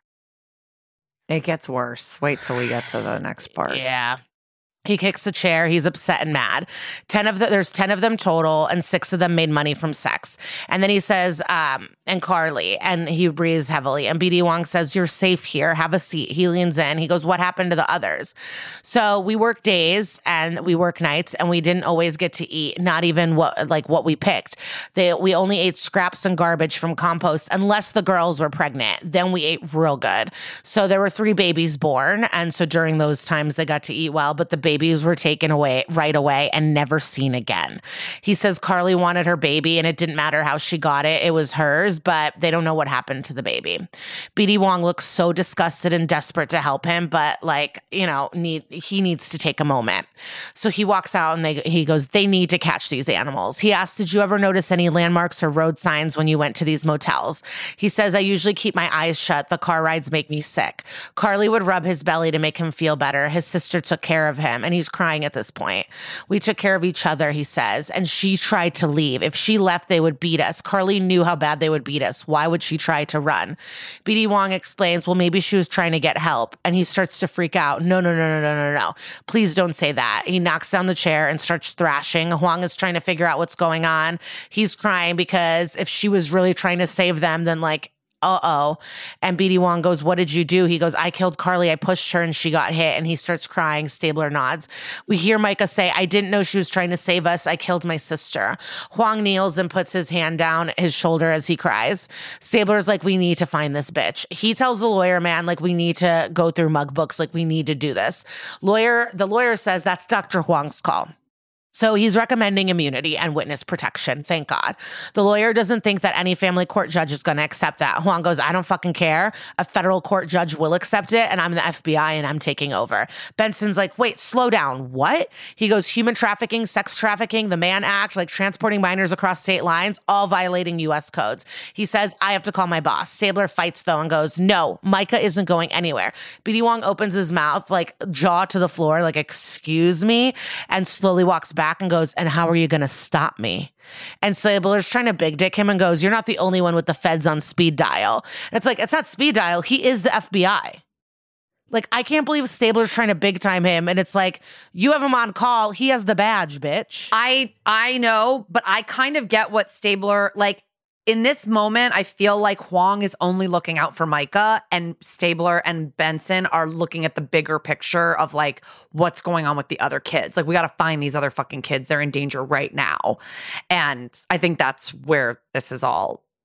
It gets worse. Wait till we get to the next part. Yeah. He kicks a chair. He's upset and mad. Ten of the, there's ten of them total, and six of them made money from sex. And then he says, um, and Carly, and he breathes heavily. And B D Wong says, "You're safe here. Have a seat." He leans in. He goes, "What happened to the others?" So we work days and we work nights, and we didn't always get to eat. Not even what like what we picked. They we only ate scraps and garbage from compost, unless the girls were pregnant. Then we ate real good. So there were three babies born, and so during those times they got to eat well. But the baby Babies were taken away right away and never seen again. He says Carly wanted her baby and it didn't matter how she got it. It was hers, but they don't know what happened to the baby. B D Wong looks so disgusted and desperate to help him, but like, you know, need he needs to take a moment. So he walks out and they he goes, they need to catch these animals. He asks, did you ever notice any landmarks or road signs when you went to these motels? He says, I usually keep my eyes shut. The car rides make me sick. Carly would rub his belly to make him feel better. His sister took care of him. And he's crying at this point. We took care of each other, he says, and she tried to leave. If she left, they would beat us. Carly knew how bad they would beat us. Why would she try to run? B D Wong explains, well, maybe she was trying to get help. And he starts to freak out. No, no, no, no, no, no, no. Please don't say that. He knocks down the chair and starts thrashing. Huang is trying to figure out what's going on. He's crying because if she was really trying to save them, then like, uh-oh. And B D Wong goes, what did you do? He goes, I killed Carly. I pushed her and she got hit. And he starts crying. Stabler nods. We hear Micah say, I didn't know she was trying to save us. I killed my sister. Huang kneels and puts his hand down his shoulder as he cries. Stabler's like, we need to find this bitch. He tells the lawyer man, like, we need to go through mug books. Like, we need to do this. Lawyer, the lawyer says that's Doctor Huang's call. So he's recommending immunity and witness protection. Thank God. The lawyer doesn't think that any family court judge is going to accept that. Huang goes, I don't fucking care. A federal court judge will accept it, and I'm the F B I, and I'm taking over. Benson's like, wait, slow down. What? He goes, human trafficking, sex trafficking, the Mann Act, like transporting minors across state lines, all violating U S codes. He says, I have to call my boss. Stabler fights, though, and goes, no, Micah isn't going anywhere. B D Wong opens his mouth, like jaw to the floor, like, excuse me, and slowly walks back and goes, and how are you going to stop me? And Stabler's trying to big dick him and goes, you're not the only one with the feds on speed dial. And it's like, it's not speed dial. He is the F B I. Like, I can't believe Stabler's trying to big time him. And it's like, you have him on call. He has the badge, bitch. I I know, but I kind of get what Stabler, like, in this moment, I feel like Huang is only looking out for Micah, and Stabler and Benson are looking at the bigger picture of like what's going on with the other kids. Like, we got to find these other fucking kids. They're in danger right now. And I think that's where this is all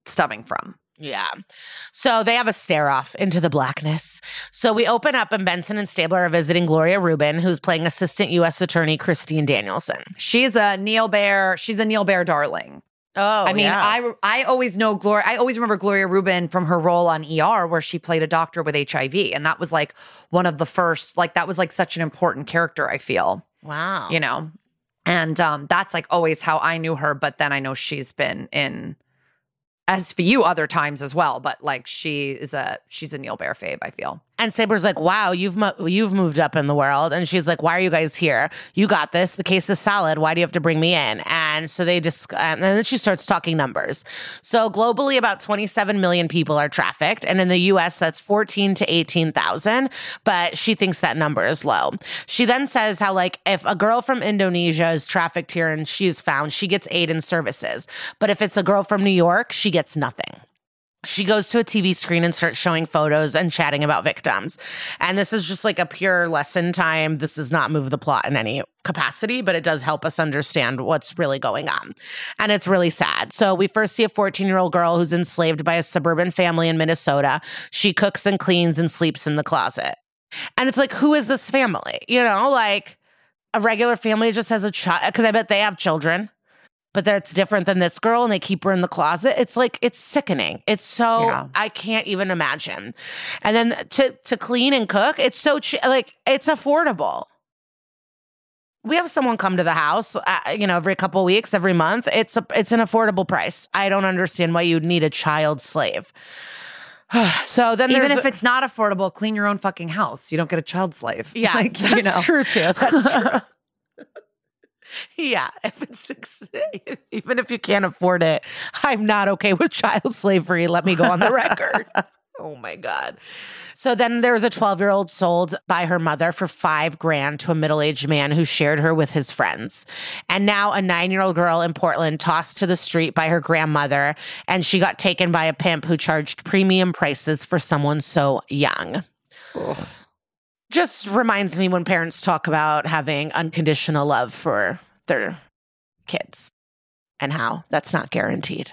stemming from. Yeah. So they have a stare off into the blackness. So we open up and Benson and Stabler are visiting Gloria Rubin, who's playing Assistant U S Attorney Christine Danielson. She's a Neil Baer. She's a Neil Baer darling. Oh, I mean, yeah. I I always know Gloria. I always remember Gloria Rubin from her role on E R, where she played a doctor with H I V, and that was like one of the first. Like that was like such an important character. I feel. Wow. You know, and um, that's like always how I knew her. But then I know she's been in S V U other times as well. But like she is a she's a Neil Baer fave, I feel. And Stabler's like, wow, you've mo- you've moved up in the world. And she's like, why are you guys here? You got this. The case is solid. Why do you have to bring me in? And so they just, um, and then she starts talking numbers. So globally, about twenty-seven million people are trafficked. And in the U S, that's fourteen to eighteen thousand. But she thinks that number is low. She then says how, like, if a girl from Indonesia is trafficked here and she's found, she gets aid and services. But if it's a girl from New York, she gets nothing. She goes to a T V screen and starts showing photos and chatting about victims. And this is just like a pure lesson time. This does not move the plot in any capacity, but it does help us understand what's really going on. And it's really sad. So we first see a fourteen-year-old girl who's enslaved by a suburban family in Minnesota. She cooks and cleans and sleeps in the closet. And it's like, who is this family? You know, like a regular family just has a child, because I bet they have children. But that's different than this girl, and they keep her in the closet. It's like, it's sickening. It's so, yeah. I can't even imagine. And then to to clean and cook, it's so, che- like, it's affordable. We have someone come to the house, uh, you know, every couple of weeks, every month. It's a, it's an affordable price. I don't understand why you'd need a child slave. So then even there's if it's not affordable, clean your own fucking house. You don't get a child slave. Yeah, like, that's you know. true too. That's true. Yeah, if it's even if you can't afford it, I'm not okay with child slavery. Let me go on the record. Oh my God. So then there was a twelve-year-old sold by her mother for five grand to a middle-aged man who shared her with his friends. And now a nine-year-old girl in Portland tossed to the street by her grandmother, and she got taken by a pimp who charged premium prices for someone so young. Ugh. Just reminds me when parents talk about having unconditional love for their kids and how that's not guaranteed.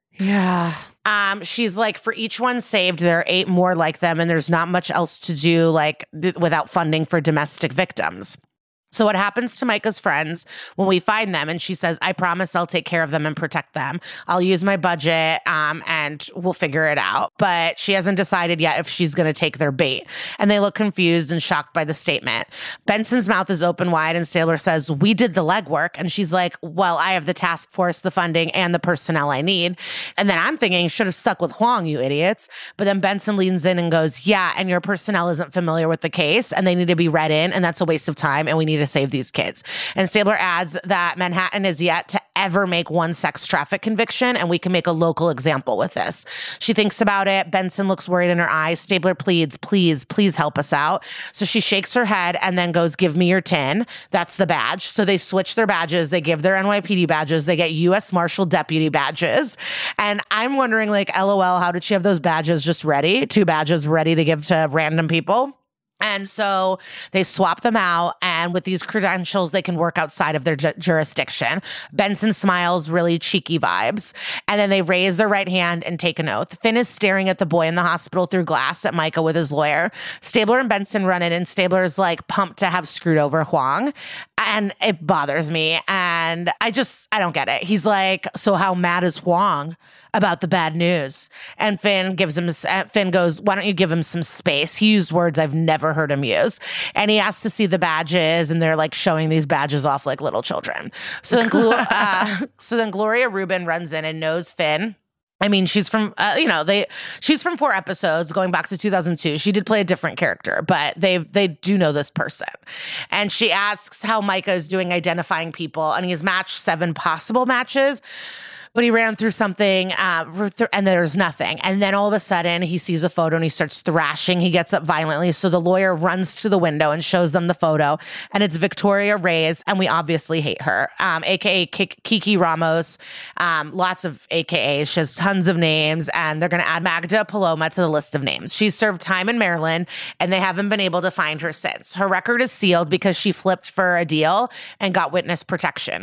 Yeah. Um, she's like, for each one saved, there are eight more like them, and there's not much else to do, like, th- without funding for domestic victims. So what happens to Micah's friends when we find them? And she says, I promise I'll take care of them and protect them. I'll use my budget um, and we'll figure it out. But she hasn't decided yet if she's going to take their bait. And they look confused and shocked by the statement. Benson's mouth is open wide and Stabler says, we did the legwork. And she's like, well, I have the task force, the funding, and the personnel I need. And then I'm thinking, should have stuck with Huang, you idiots. But then Benson leans in and goes, yeah, and your personnel isn't familiar with the case and they need to be read in. And that's a waste of time. And we need to save these kids. And Stabler adds that Manhattan is yet to ever make one sex traffic conviction, and we can make a local example with this. She thinks about it. Benson looks worried in her eyes. Stabler pleads, please, please help us out. So she shakes her head and then goes, give me your tin. That's the badge. So they switch their badges. They give their N Y P D badges. They get U S Marshal deputy badges. And I'm wondering, like, LOL, how did she have those badges just ready? Two badges ready to give to random people? And so they swap them out, and with these credentials, they can work outside of their ju- jurisdiction. Benson smiles, really cheeky vibes. And then they raise their right hand and take an oath. Finn is staring at the boy in the hospital through glass at Micah with his lawyer. Stabler and Benson run in, and Stabler is like pumped to have screwed over Huang. And it bothers me. And I just, I don't get it. He's like, so how mad is Huang about the bad news? And Finn gives him, Finn goes, why don't you give him some space? He used words I've never heard him use. And he asks to see the badges, and they're like showing these badges off like little children. So then, uh, so then Gloria Rubin runs in and knows Finn. I mean, she's from, uh, you know, they, she's from four episodes going back to two thousand two. She did play a different character, but they they do know this person. And she asks how Micah is doing identifying people, and he's matched seven possible matches. But he ran through something uh, and there's nothing. And then all of a sudden he sees a photo and he starts thrashing. He gets up violently. So the lawyer runs to the window and shows them the photo. And it's Victoria Reyes. And we obviously hate her, um, A K A Kiki Ramos. Um, lots of A K As. She has tons of names. And they're going to add Magda Paloma to the list of names. She's served time in Maryland and they haven't been able to find her since. Her record is sealed because she flipped for a deal and got witness protection.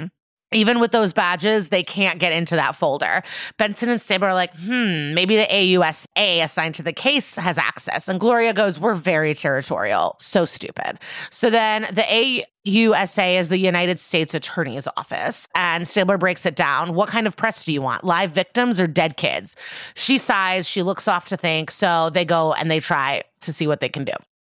Even with those badges, they can't get into that folder. Benson and Stabler are like, hmm, maybe the A U S A assigned to the case has access. And Gloria goes, we're very territorial. So stupid. So then the A U S A is the United States Attorney's Office. And Stabler breaks it down. What kind of press do you want? Live victims or dead kids? She sighs. She looks off to think. So they go and they try to see what they can do.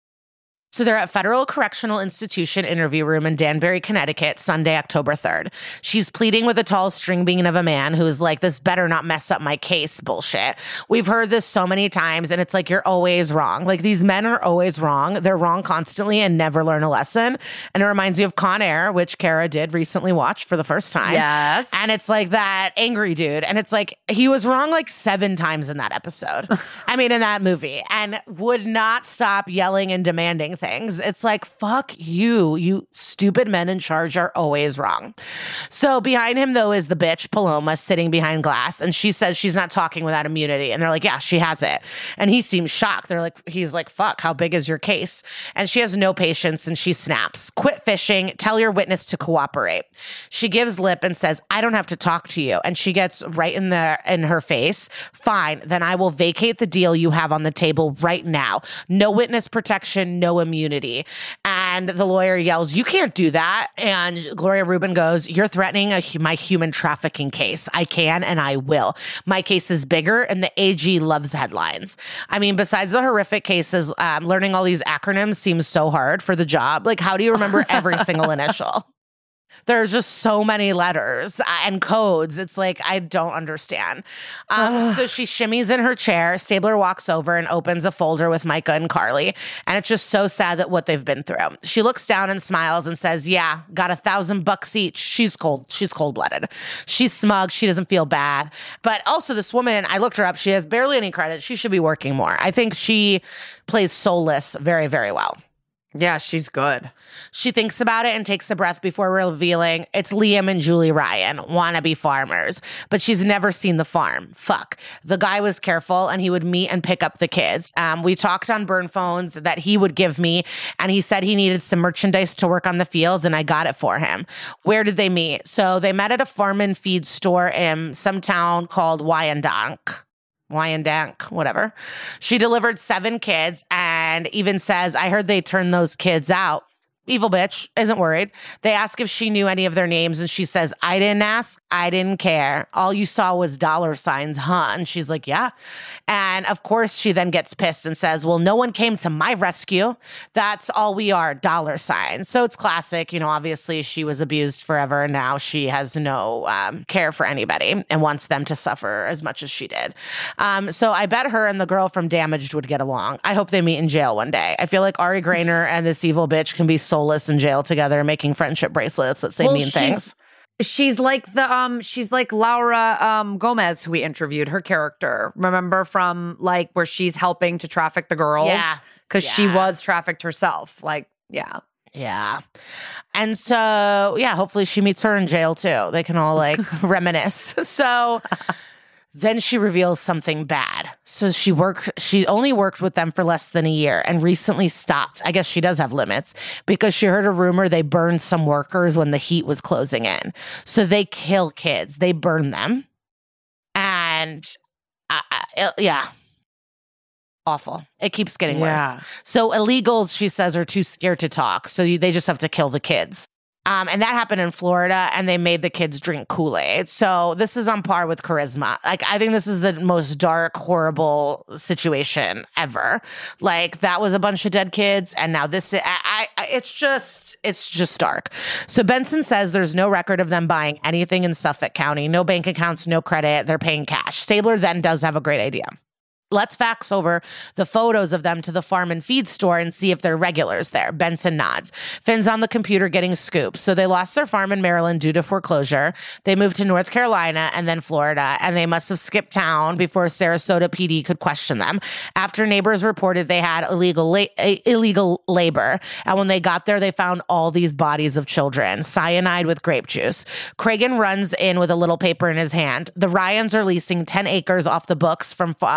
So they're at Federal Correctional Institution interview room in Danbury, Connecticut, Sunday, October third. She's pleading with a tall string bean of a man who's like, this better not mess up my case bullshit. We've heard this so many times, and it's like, you're always wrong. Like, these men are always wrong. They're wrong constantly and never learn a lesson. And it reminds me of Con Air, which Kara did recently watch for the first time. Yes. And it's like that angry dude. And it's like, he was wrong like seven times in that episode. I mean, in that movie. And would not stop yelling and demanding things. It's like, fuck you, you stupid men in charge are always wrong. So behind him, though, is the bitch, Paloma, sitting behind glass. And she says she's not talking without immunity. And they're like, yeah, she has it. And he seems shocked. They're like, he's like, fuck, how big is your case? And she has no patience and she snaps. Quit fishing. Tell your witness to cooperate. She gives lip and says, I don't have to talk to you. And she gets right in the in her face. Fine, then I will vacate the deal you have on the table right now. No witness protection, no immunity. Immunity. And the lawyer yells, you can't do that. And Gloria Rubin goes, you're threatening a, my human trafficking case. I can and I will. My case is bigger and the A G loves headlines. I mean, besides the horrific cases, um, learning all these acronyms seems so hard for the job. Like, how do you remember every single initial? There's just so many letters and codes. It's like, I don't understand. Um, so she shimmies in her chair. Stabler walks over and opens a folder with Micah and Carly. And it's just so sad that what they've been through. She looks down and smiles and says, yeah, got a thousand bucks each. She's cold. She's cold-blooded. She's smug. She doesn't feel bad. But also this woman, I looked her up. She has barely any credit. She should be working more. I think she plays soulless very, very well. Yeah, she's good. She thinks about it and takes a breath before revealing it's Liam and Julie Ryan, wannabe farmers. But she's never seen the farm. Fuck. The guy was careful and he would meet and pick up the kids. Um, we talked on burn phones that he would give me, and he said he needed some merchandise to work on the fields, and I got it for him. Where did they meet? So they met at a farm and feed store in some town called Wyandank. Wyandank, whatever. She delivered seven kids and even says, I heard they turned those kids out. Evil bitch, isn't worried. They ask if she knew any of their names, and she says, I didn't ask. I didn't care. All you saw was dollar signs, huh? And she's like, yeah. And of course, she then gets pissed and says, well, no one came to my rescue. That's all we are, dollar signs. So it's classic. You know, obviously, she was abused forever, and now she has no um, care for anybody and wants them to suffer as much as she did. Um, so I bet her and the girl from Damaged would get along. I hope they meet in jail one day. I feel like Ari Grainer and this evil bitch can be so soulless in jail together, making friendship bracelets that say well, mean things. She's like the um she's like Laura um Gomez, who we interviewed, her character. Remember from like where she's helping to traffic the girls? Yeah. Because yeah. she was trafficked herself. Like, yeah. Yeah. And so, yeah, hopefully she meets her in jail too. They can all like reminisce. So then she reveals something bad. So she worked, she only worked with them for less than a year and recently stopped. I guess she does have limits because she heard a rumor they burned some workers when the heat was closing in. So they kill kids, they burn them. And uh, uh, yeah, awful. It keeps getting yeah. worse. So illegals, she says, are too scared to talk. So they just have to kill the kids. Um, and that happened in Florida, and they made the kids drink Kool-Aid. So this is on par with Charisma. Like, I think this is the most dark, horrible situation ever. Like, that was a bunch of dead kids, and now this, I, I, it's just, it's just dark. So Benson says there's no record of them buying anything in Suffolk County, no bank accounts, no credit, they're paying cash. Stabler then does have a great idea. Let's fax over the photos of them to the farm and feed store and see if they're regulars there. Benson nods. Finn's on the computer getting scoops. So they lost their farm in Maryland due to foreclosure. They moved to North Carolina and then Florida, and they must have skipped town before Sarasota P D could question them. After neighbors reported they had illegal la- illegal labor, and when they got there, they found all these bodies of children, cyanide with grape juice. Cragen runs in with a little paper in his hand. The Ryans are leasing ten acres off the books from um, from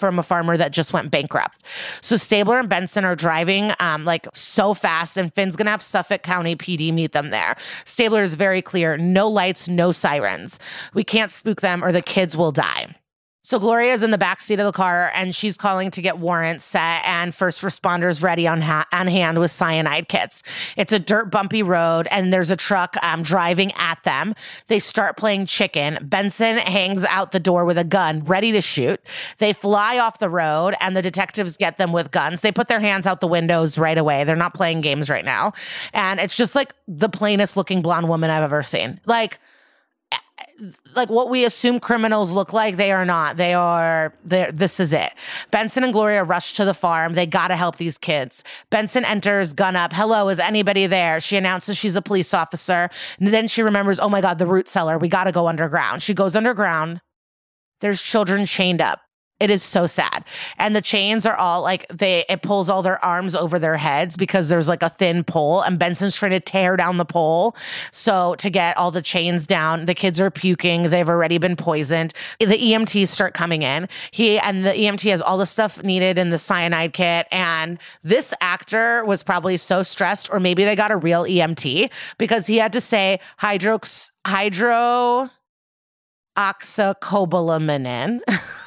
from a farmer that just went bankrupt. So Stabler and Benson are driving um, like so fast, and Finn's going to have Suffolk County P D meet them there. Stabler is very clear, no lights, no sirens. We can't spook them or the kids will die. So Gloria's in the backseat of the car, and she's calling to get warrants set and first responders ready on, ha- on hand with cyanide kits. It's a dirt bumpy road, and there's a truck um, driving at them. They start playing chicken. Benson hangs out the door with a gun, ready to shoot. They fly off the road, and the detectives get them with guns. They put their hands out the windows right away. They're not playing games right now. And it's just like the plainest looking blonde woman I've ever seen. Like, like what we assume criminals look like, they are not. They are, this is it. Benson and Gloria rush to the farm. They got to help these kids. Benson enters, gun up. Hello, is anybody there? She announces she's a police officer. And then she remembers, oh my God, the root cellar. We got to go underground. She goes underground. There's children chained up. It is so sad. And the chains are all like, they, it pulls all their arms over their heads because there's like a thin pole, and Benson's trying to tear down the pole. So to get all the chains down, the kids are puking. They've already been poisoned. The E M Ts start coming in. He, and the E M T has all the stuff needed in the cyanide kit. And this actor was probably so stressed, or maybe they got a real E M T, because he had to say hydrox, hydro, oxycobalamin.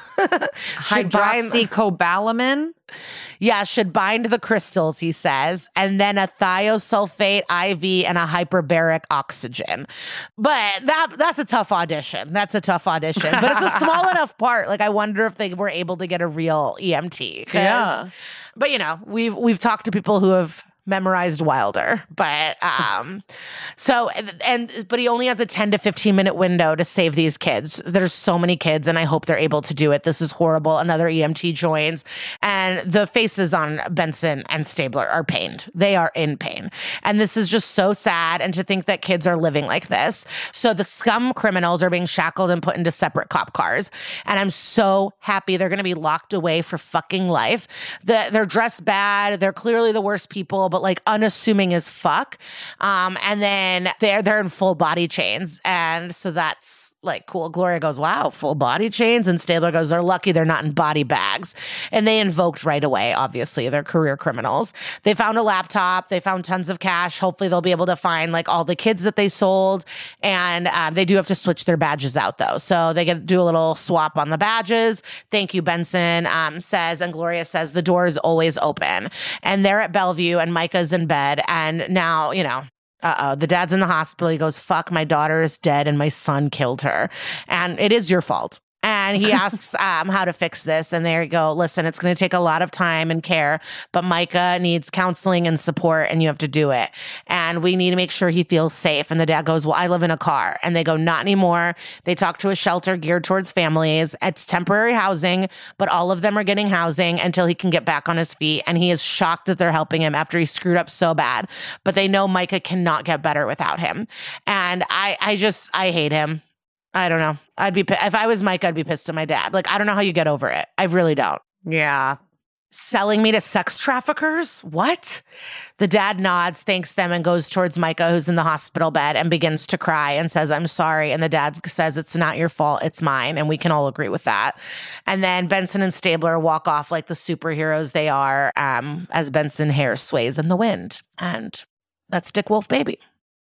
Hydroxycobalamin? Yeah, should bind the crystals, he says, and then a thiosulfate I V and a hyperbaric oxygen. But that that's a tough audition. That's a tough audition. But it's a small enough part. Like, I wonder if they were able to get a real E M T. Yeah. But, you know, we've we've talked to people who have memorized Wilder, but um so and but he only has a ten to fifteen minute window to save these kids. There's so many kids, and I hope they're able to do it. This is horrible. Another E M T joins, and the faces on Benson and Stabler are pained. They are in pain, and this is just so sad. And to think that kids are living like this. So the scum criminals are being shackled and put into separate cop cars, and I'm so happy they're going to be locked away for fucking life. The, they're dressed bad. They're clearly the worst people, but like unassuming as fuck. Um, and then they're they're in full body chains. And so that's like cool. Gloria goes, wow, full body chains. And Stabler goes, they're lucky they're not in body bags. And they invoked right away, obviously. They're career criminals. They found a laptop. They found tons of cash. Hopefully they'll be able to find like all the kids that they sold. And um, they do have to switch their badges out though. So they get to do a little swap on the badges. Thank you, Benson um, says. And Gloria says the door is always open. And they're at Bellevue, and Micah's in bed. And now, you know, Uh-oh, the dad's in the hospital. He goes, fuck, my daughter is dead and my son killed her. And it is your fault. And he asks um, how to fix this. And there you go. Listen, it's going to take a lot of time and care, but Micah needs counseling and support, and you have to do it. And we need to make sure he feels safe. And the dad goes, well, I live in a car. And they go, not anymore. They talk to a shelter geared towards families. It's temporary housing, but all of them are getting housing until he can get back on his feet. And he is shocked that they're helping him after he screwed up so bad. But they know Micah cannot get better without him. And I, I just, I hate him. I don't know. I'd be, if I was Mike, I'd be pissed at my dad. Like, I don't know how you get over it. I really don't. Yeah. Selling me to sex traffickers? What? The dad nods, thanks them, and goes towards Micah, who's in the hospital bed, and begins to cry and says, I'm sorry. And the dad says, it's not your fault, it's mine. And we can all agree with that. And then Benson and Stabler walk off like the superheroes they are, um, as Benson hair sways in the wind. And that's Dick Wolf, baby.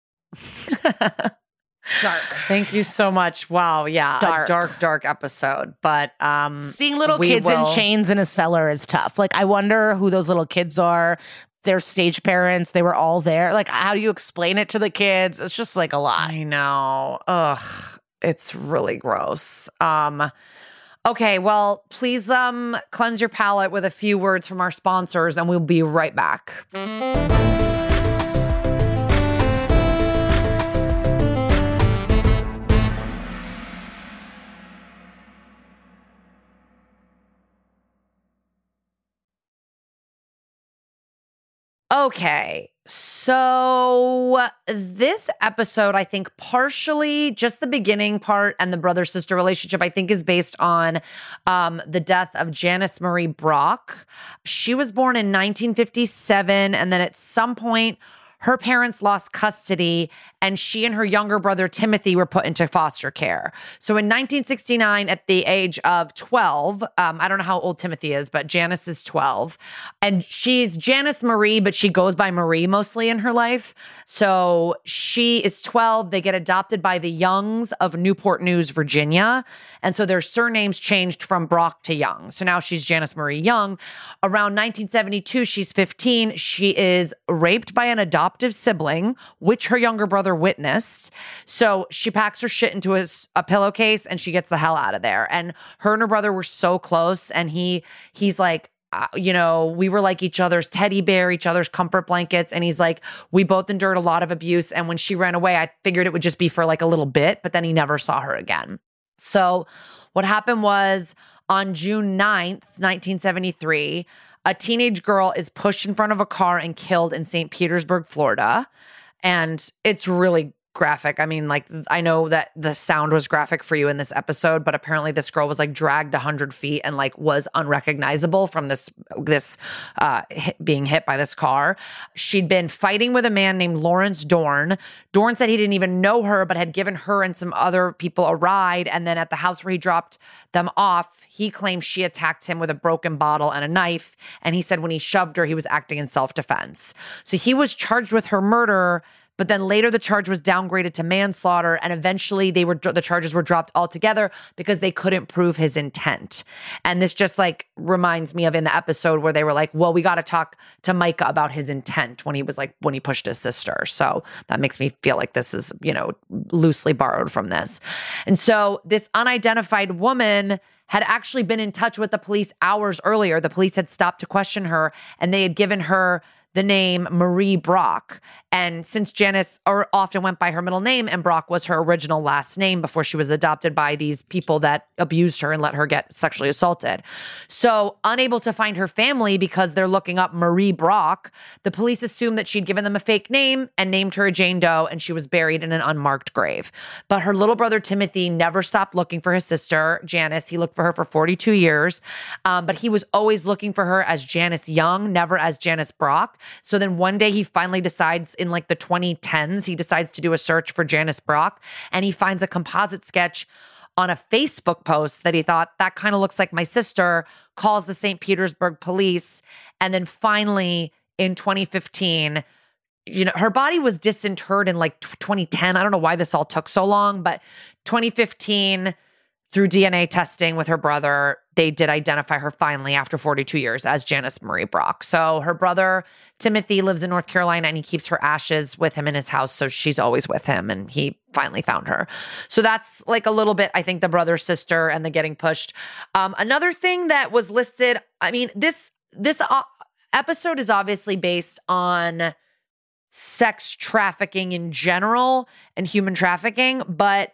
Dark. Thank you so much. Wow. Yeah. Dark. A dark, dark episode. But um seeing little we kids will... in chains in a cellar is tough. Like, I wonder who those little kids are. Their stage parents, they were all there. Like, how do you explain it to the kids? It's just like a lot. I know. Ugh. It's really gross. Um Okay, well, please um cleanse your palate with a few words from our sponsors, and we'll be right back. Okay, so this episode, I think partially just the beginning part and the brother-sister relationship, I think is based on um, the death of Janice Marie Brock. She was born in nineteen fifty-seven, and then at some point, her parents lost custody, and she and her younger brother Timothy were put into foster care. So in nineteen sixty-nine, at the age of twelve, um, I don't know how old Timothy is, but Janice is twelve. And she's Janice Marie, but she goes by Marie mostly in her life. So she is twelve. They get adopted by the Youngs of Newport News, Virginia. And so their surnames changed from Brock to Young. So now she's Janice Marie Young. Around nineteen seventy-two, she's fifteen. She is raped by an adoptive sibling, which her younger brother witnessed. So she packs her shit into a, a pillowcase and she gets the hell out of there. And her and her brother were so close. And he he's like, Uh, you know, we were like each other's teddy bear, each other's comfort blankets. And he's like, we both endured a lot of abuse. And when she ran away, I figured it would just be for like a little bit, but then he never saw her again. So what happened was on June ninth, nineteen seventy-three, a teenage girl is pushed in front of a car and killed in Saint Petersburg, Florida. And it's really graphic. I mean, like, I know that the sound was graphic for you in this episode, but apparently this girl was like dragged a hundred feet and like was unrecognizable from this, this uh, hit, being hit by this car. She'd been fighting with a man named Lawrence Dorn. Dorn said he didn't even know her, but had given her and some other people a ride. And then at the house where he dropped them off, he claimed she attacked him with a broken bottle and a knife. And he said when he shoved her, he was acting in self-defense. So he was charged with her murder. But then later the charge was downgraded to manslaughter, and eventually they were the charges were dropped altogether because they couldn't prove his intent. And this just like reminds me of in the episode where they were like, well, we got to talk to Micah about his intent when he was like, when he pushed his sister. So that makes me feel like this is, you know, loosely borrowed from this. And so this unidentified woman had actually been in touch with the police hours earlier. The police had stopped to question her, and they had given her the name Marie Brock. And since Janice or often went by her middle name and Brock was her original last name before she was adopted by these people that abused her and let her get sexually assaulted. So unable to find her family because they're looking up Marie Brock, the police assumed that she'd given them a fake name and named her a Jane Doe, and she was buried in an unmarked grave. But her little brother Timothy never stopped looking for his sister, Janice. He looked for her for forty-two years, um, but he was always looking for her as Janice Young, never as Janice Brock. So then one day he finally decides in like the twenty tens, he decides to do a search for Janice Brock, and he finds a composite sketch on a Facebook post that he thought, that kind of looks like my sister, calls the Saint Petersburg police. And then finally in twenty fifteen, you know, her body was disinterred in like twenty ten. I don't know why this all took so long, but twenty fifteen, through D N A testing with her brother, they did identify her finally after forty-two years as Janice Marie Brock. So her brother, Timothy, lives in North Carolina, and he keeps her ashes with him in his house. So she's always with him, and he finally found her. So that's like a little bit, I think, the brother, sister, and the getting pushed. Um, another thing that was listed, I mean, this, this uh, episode is obviously based on sex trafficking in general and human trafficking, but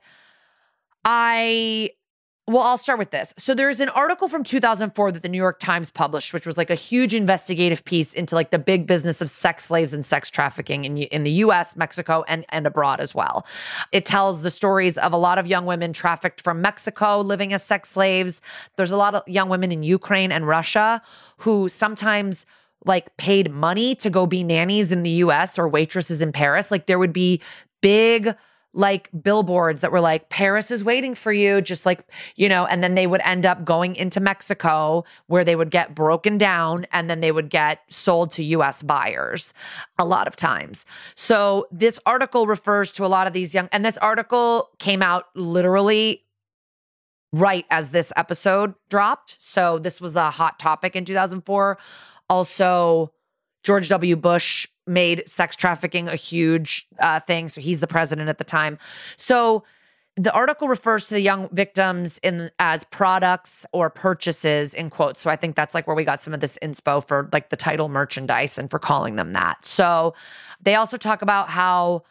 I... Well, I'll start with this. So there's an article from two thousand four that the New York Times published, which was like a huge investigative piece into like the big business of sex slaves and sex trafficking in, in the U S, Mexico, and, and abroad as well. It tells the stories of a lot of young women trafficked from Mexico living as sex slaves. There's a lot of young women in Ukraine and Russia who sometimes like paid money to go be nannies in the U S or waitresses in Paris. Like there would be big like billboards that were like, Paris is waiting for you, just like, you know, and then they would end up going into Mexico where they would get broken down and then they would get sold to U S buyers a lot of times. So this article refers to a lot of these young, and this article came out literally right as this episode dropped. So this was a hot topic in two thousand four. Also, George W. Bush made sex trafficking a huge uh, thing. So he's the president at the time. So the article refers to the young victims in as products or purchases in quotes. So I think that's like where we got some of this inspo for like the title merchandise and for calling them that. So they also talk about how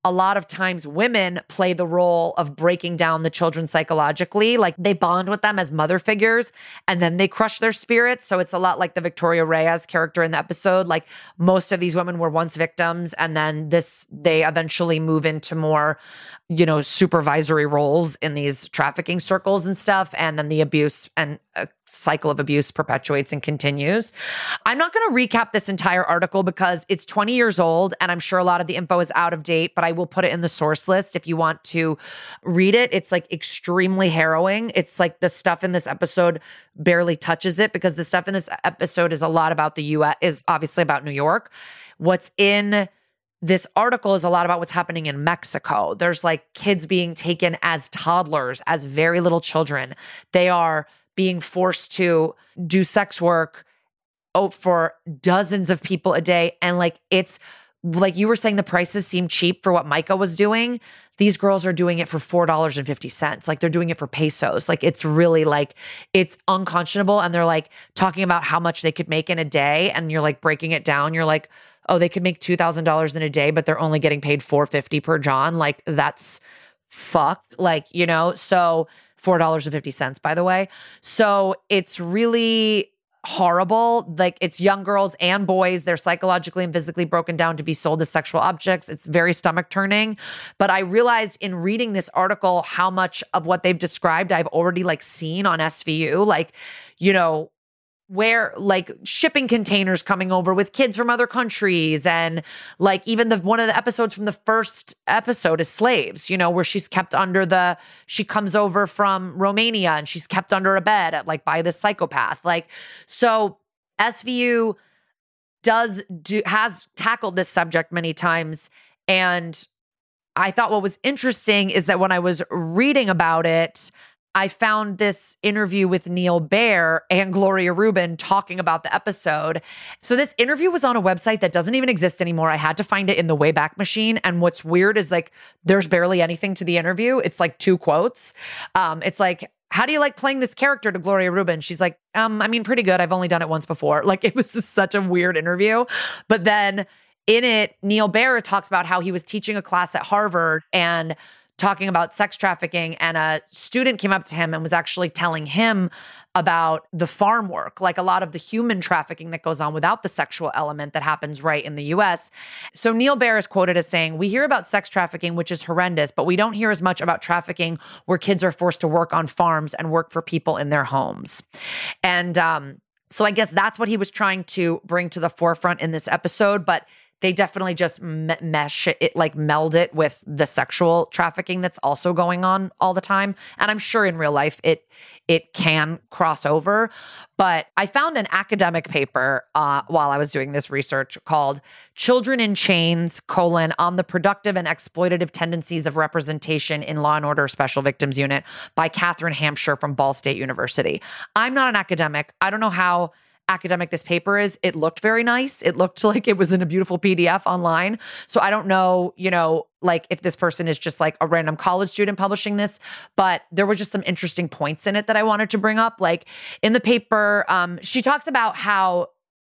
a lot of times women play the role of breaking down the children psychologically. Like they bond with them as mother figures and then they crush their spirits. So it's a lot like the Victoria Reyes character in the episode. Like most of these women were once victims and then this, they eventually move into more, you know, supervisory roles in these trafficking circles and stuff. And then the abuse and a cycle of abuse perpetuates and continues. I'm not going to recap this entire article because it's twenty years old and I'm sure a lot of the info is out of date, but I will put it in the source list if you want to read it. It's like extremely harrowing. It's like the stuff in this episode barely touches it because the stuff in this episode is a lot about the U S, is obviously about New York. What's in this article is a lot about what's happening in Mexico. There's like kids being taken as toddlers, as very little children. They are being forced to do sex work oh, for dozens of people a day. And like, it's like you were saying, the prices seem cheap for what Micah was doing. These girls are doing it for four dollars and fifty cents. Like they're doing it for pesos. Like it's really like, it's unconscionable. And they're like talking about how much they could make in a day. And you're like breaking it down. You're like, oh, they could make two thousand dollars in a day, but they're only getting paid four fifty per John. Like that's fucked. Like, you know, so four dollars and fifty cents, by the way. So it's really horrible. Like it's young girls and boys. They're psychologically and physically broken down to be sold as sexual objects. It's very stomach turning. But I realized in reading this article, how much of what they've described, I've already like seen on S V U, like, you know, where like shipping containers coming over with kids from other countries. And like even the one of the episodes from the first episode is slaves, you know, where she's kept under the, she comes over from Romania and she's kept under a bed at like by this psychopath. Like, so S V U does do, has tackled this subject many times. And I thought what was interesting is that when I was reading about it, I found this interview with Neil Baer and Gloria Rubin talking about the episode. So this interview was on a website that doesn't even exist anymore. I had to find it in the Wayback Machine. And what's weird is like, there's barely anything to the interview. It's like two quotes. Um, it's like, how do you like playing this character to Gloria Rubin? She's like, um, I mean, pretty good. I've only done it once before. Like it was just such a weird interview. But then in it, Neil Baer talks about how he was teaching a class at Harvard and talking about sex trafficking, and a student came up to him and was actually telling him about the farm work, like a lot of the human trafficking that goes on without the sexual element that happens right in the U S. So Neil Baer is quoted as saying, "We hear about sex trafficking, which is horrendous, but we don't hear as much about trafficking where kids are forced to work on farms and work for people in their homes." And um, so I guess that's what he was trying to bring to the forefront in this episode, but they definitely just mesh it, like meld it with the sexual trafficking that's also going on all the time. And I'm sure in real life it it can cross over. But I found an academic paper uh, while I was doing this research called "Children in Chains, colon, on the Productive and Exploitative Tendencies of Representation in Law and Order Special Victims Unit" by Catherine Hampshire from Ball State University. I'm not an academic. I don't know how academic this paper is. It looked very nice. It looked like it was in a beautiful P D F online. So I don't know, you know, like if this person is just like a random college student publishing this, but there were just some interesting points in it that I wanted to bring up. Like in the paper, um, she talks about how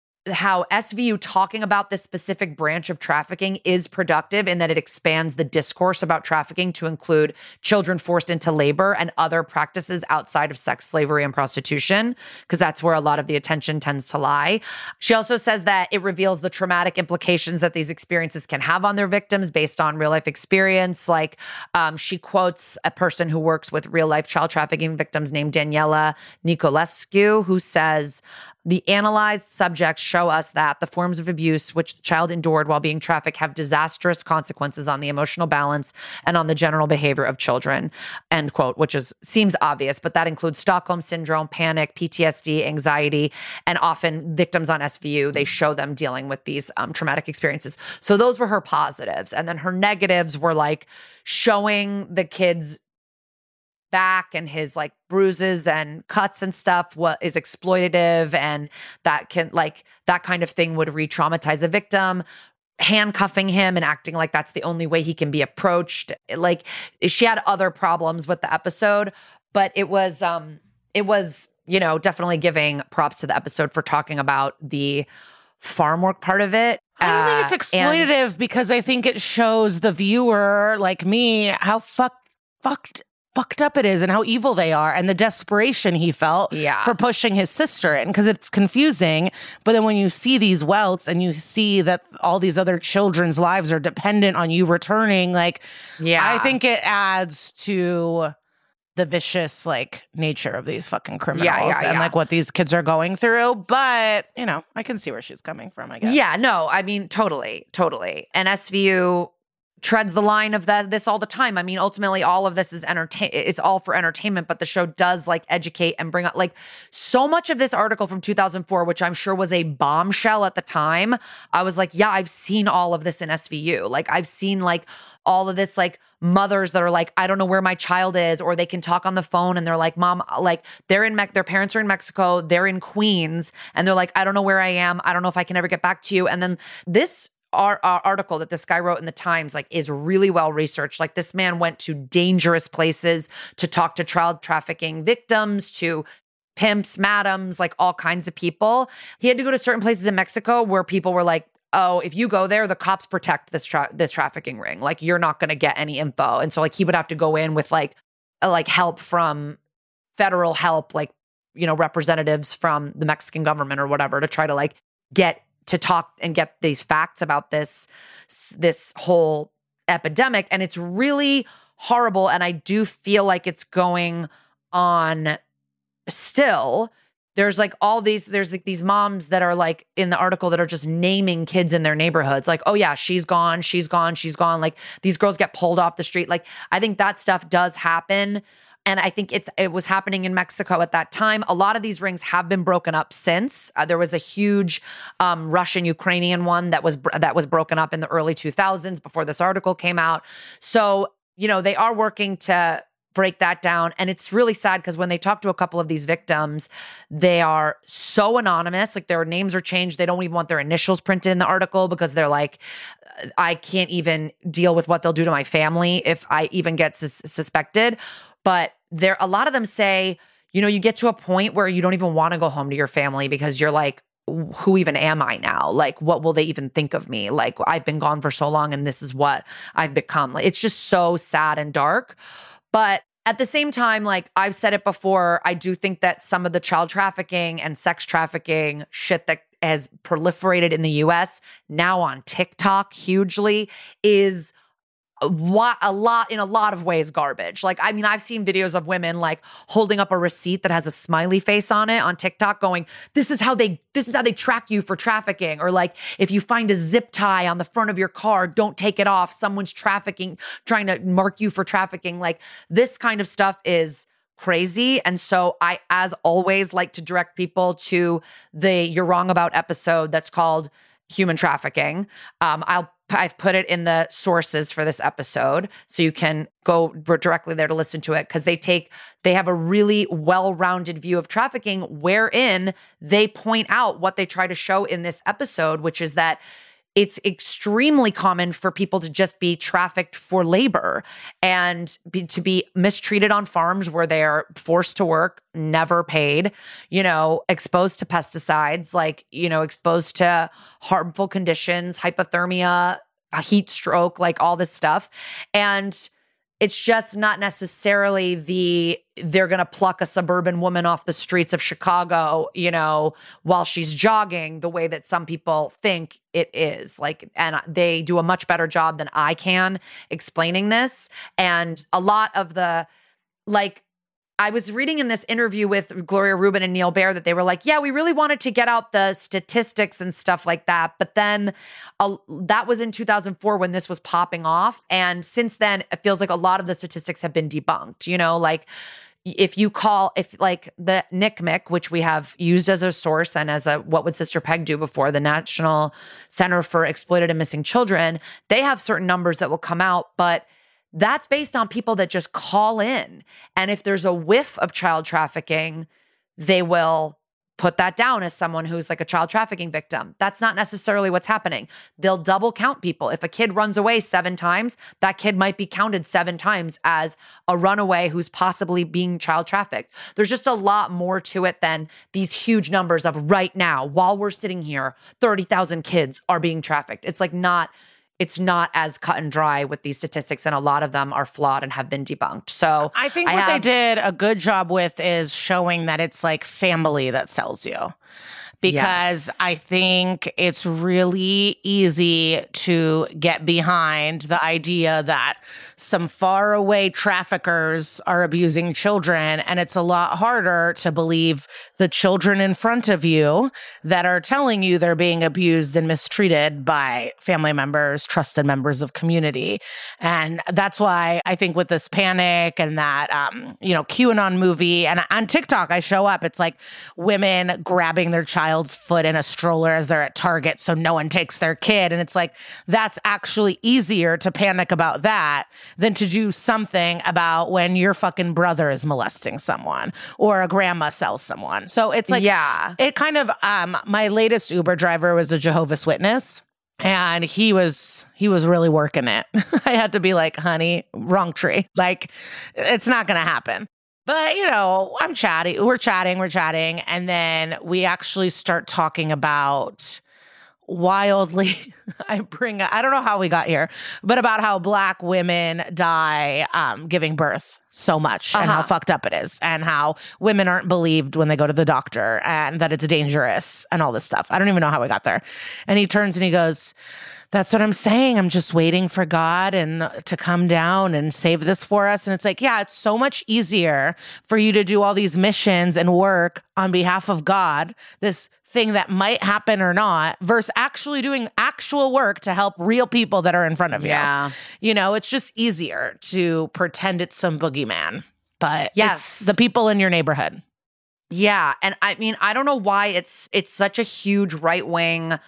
how S V U talking about this specific branch of trafficking is productive in that it expands the discourse about trafficking to include children forced into labor and other practices outside of sex slavery and prostitution, because that's where a lot of the attention tends to lie. She also says that it reveals the traumatic implications that these experiences can have on their victims based on real life experience. Like um, she quotes a person who works with real life child trafficking victims named Daniela Nicolescu, who says, "The analyzed subjects show us that the forms of abuse which the child endured while being trafficked have disastrous consequences on the emotional balance and on the general behavior of children," end quote, which is seems obvious, but that includes Stockholm syndrome, panic, P T S D, anxiety, and often victims on S V U, they show them dealing with these um, traumatic experiences. So those were her positives. And then her negatives were like showing the kids back and his like bruises and cuts and stuff, what is exploitative, and that can like that kind of thing would re-traumatize a victim. Handcuffing him and acting like that's the only way he can be approached. Like she had other problems with the episode, but it was um it was, you know, definitely giving props to the episode for talking about the farm work part of it. I don't think it's Uh, and- exploitative because I think it shows the viewer, like me, how fuck, fucked fucked up it is and how evil they are and the desperation he felt Yeah. for pushing his sister in, because it's confusing. But then when you see these welts and you see that all these other children's lives are dependent on you returning, like, Yeah. I think it adds to the vicious like nature of these fucking criminals yeah, and yeah. like what these kids are going through. But, you know, I can see where she's coming from, I guess. Yeah, no, I mean, totally, totally. And S V U treads the line of that this all the time. I mean, ultimately, all of this is entertain. It's all for entertainment, but the show does like educate and bring up like so much of this article from two thousand four, which I'm sure was a bombshell at the time. I was like, yeah, I've seen all of this in S V U. Like, I've seen like all of this, like mothers that are like, I don't know where my child is, or they can talk on the phone and they're like, Mom, like they're in Me- their parents are in Mexico, they're in Queens, and they're like, I don't know where I am. I don't know if I can ever get back to you. And then this Our, our article that this guy wrote in the Times like is really well researched. Like, this man went to dangerous places to talk to child trafficking victims, to pimps, madams, like all kinds of people. He had to go to certain places in Mexico where people were like, oh, if you go there, the cops protect this tra- this trafficking ring. Like, you're not going to get any info. And so like he would have to go in with like uh, like help from federal help, like, you know, representatives from the Mexican government or whatever to try to like get to talk and get these facts about this, this whole epidemic. And it's really horrible. And I do feel like it's going on still. There's like all these, there's like these moms that are like in the article that are just naming kids in their neighborhoods. Like, oh yeah, she's gone, she's gone, she's gone. Like, these girls get pulled off the street. Like, I think that stuff does happen. And I think it's it was happening in Mexico at that time. A lot of these rings have been broken up since. Uh, there was a huge um, Russian-Ukrainian one that was that was broken up in the early two thousands before this article came out. So, you know, they are working to break that down. And it's really sad because when they talk to a couple of these victims, they are so anonymous. Like, their names are changed. They don't even want their initials printed in the article because they're like, I can't even deal with what they'll do to my family if I even get sus- suspected. But there, a lot of them say, you know, you get to a point where you don't even want to go home to your family because you're like, who even am I now? Like, what will they even think of me? Like, I've been gone for so long and this is what I've become. Like, it's just so sad and dark. But at the same time, like I've said it before, I do think that some of the child trafficking and sex trafficking shit that has proliferated in the U S now on TikTok hugely is What a lot in a lot of ways garbage. Like, I mean, I've seen videos of women like holding up a receipt that has a smiley face on it on TikTok going, this is how they this is how they track you for trafficking. Or like, if you find a zip tie on the front of your car, don't take it off. Someone's trafficking, trying to mark you for trafficking. Like, this kind of stuff is crazy. And so I, as always, like to direct people to the You're Wrong About episode that's called Human Trafficking. Um, I'll I've put it in the sources for this episode, so you can go directly there to listen to it, because they take, they have a really well-rounded view of trafficking wherein they point out what they try to show in this episode, which is that it's extremely common for people to just be trafficked for labor and be, to be mistreated on farms where they are forced to work, never paid, you know, exposed to pesticides, like, you know, exposed to harmful conditions, hypothermia, a heat stroke, like all this stuff. And it's just not necessarily the, they're going to pluck a suburban woman off the streets of Chicago, you know, while she's jogging, the way that some people think it is. Like, and they do a much better job than I can explaining this. And a lot of the, like, I was reading in this interview with Gloria Rubin and Neil Baer that they were like, yeah, we really wanted to get out the statistics and stuff like that. But then uh, that was in two thousand four when this was popping off. And since then, it feels like a lot of the statistics have been debunked. You know, like if you call, if like the N C M E C, which we have used as a source and as a What Would Sister Peg Do before, the National Center for Exploited and Missing Children, they have certain numbers that will come out, but that's based on people that just call in. And if there's a whiff of child trafficking, they will put that down as someone who's like a child trafficking victim. That's not necessarily what's happening. They'll double count people. If a kid runs away seven times, that kid might be counted seven times as a runaway who's possibly being child trafficked. There's just a lot more to it than these huge numbers of right now, while we're sitting here, thirty thousand kids are being trafficked. It's like not, it's not as cut and dry with these statistics, and a lot of them are flawed and have been debunked. So I think I what have, they did a good job with is showing that it's like family that sells you. Because Yes. I think it's really easy to get behind the idea that some faraway traffickers are abusing children. And it's a lot harder to believe the children in front of you that are telling you they're being abused and mistreated by family members, trusted members of community. And that's why I think with this panic and that, um, you know, QAnon movie, and on TikTok, I show up, it's like women grabbing their child's foot in a stroller as they're at Target so no one takes their kid. And it's like, that's actually easier to panic about that than to do something about when your fucking brother is molesting someone or a grandma sells someone. So it's like, Yeah. it kind of, um, my latest Uber driver was a Jehovah's Witness. And he was he was really working it. I had to be like, honey, wrong tree. Like, it's not going to happen. But, you know, I'm chatting, we're chatting, we're chatting. And then we actually start talking about wildly, I bring, I don't know how we got here, but about how Black women die um, giving birth so much and how Uh-huh. fucked up it is and how women aren't believed when they go to the doctor and that it's dangerous and all this stuff. I don't even know how we got there. And he turns and he goes, that's what I'm saying. I'm just waiting for God and to come down and save this for us. And it's like, yeah, it's so much easier for you to do all these missions and work on behalf of God, this thing that might happen or not, versus actually doing actual work to help real people that are in front of you. Yeah. You know, it's just easier to pretend it's some boogeyman, but Yes. it's the people in your neighborhood. Yeah. And I mean, I don't know why it's it's such a huge right-wing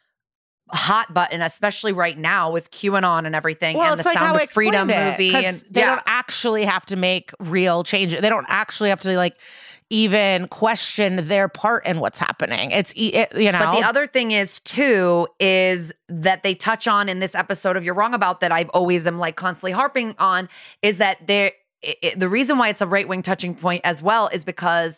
hot button, especially right now with QAnon and everything, Well, and the it's like Sound how I of Freedom explained it, movie. 'cause And they yeah. don't actually have to make real changes. They don't actually have to like even question their part in what's happening. It's, e- it, you know. But the other thing is too, is that they touch on in this episode of You're Wrong About That, I've always am like constantly harping on, is that there, it, it- the reason why it's a right-wing touching point as well is because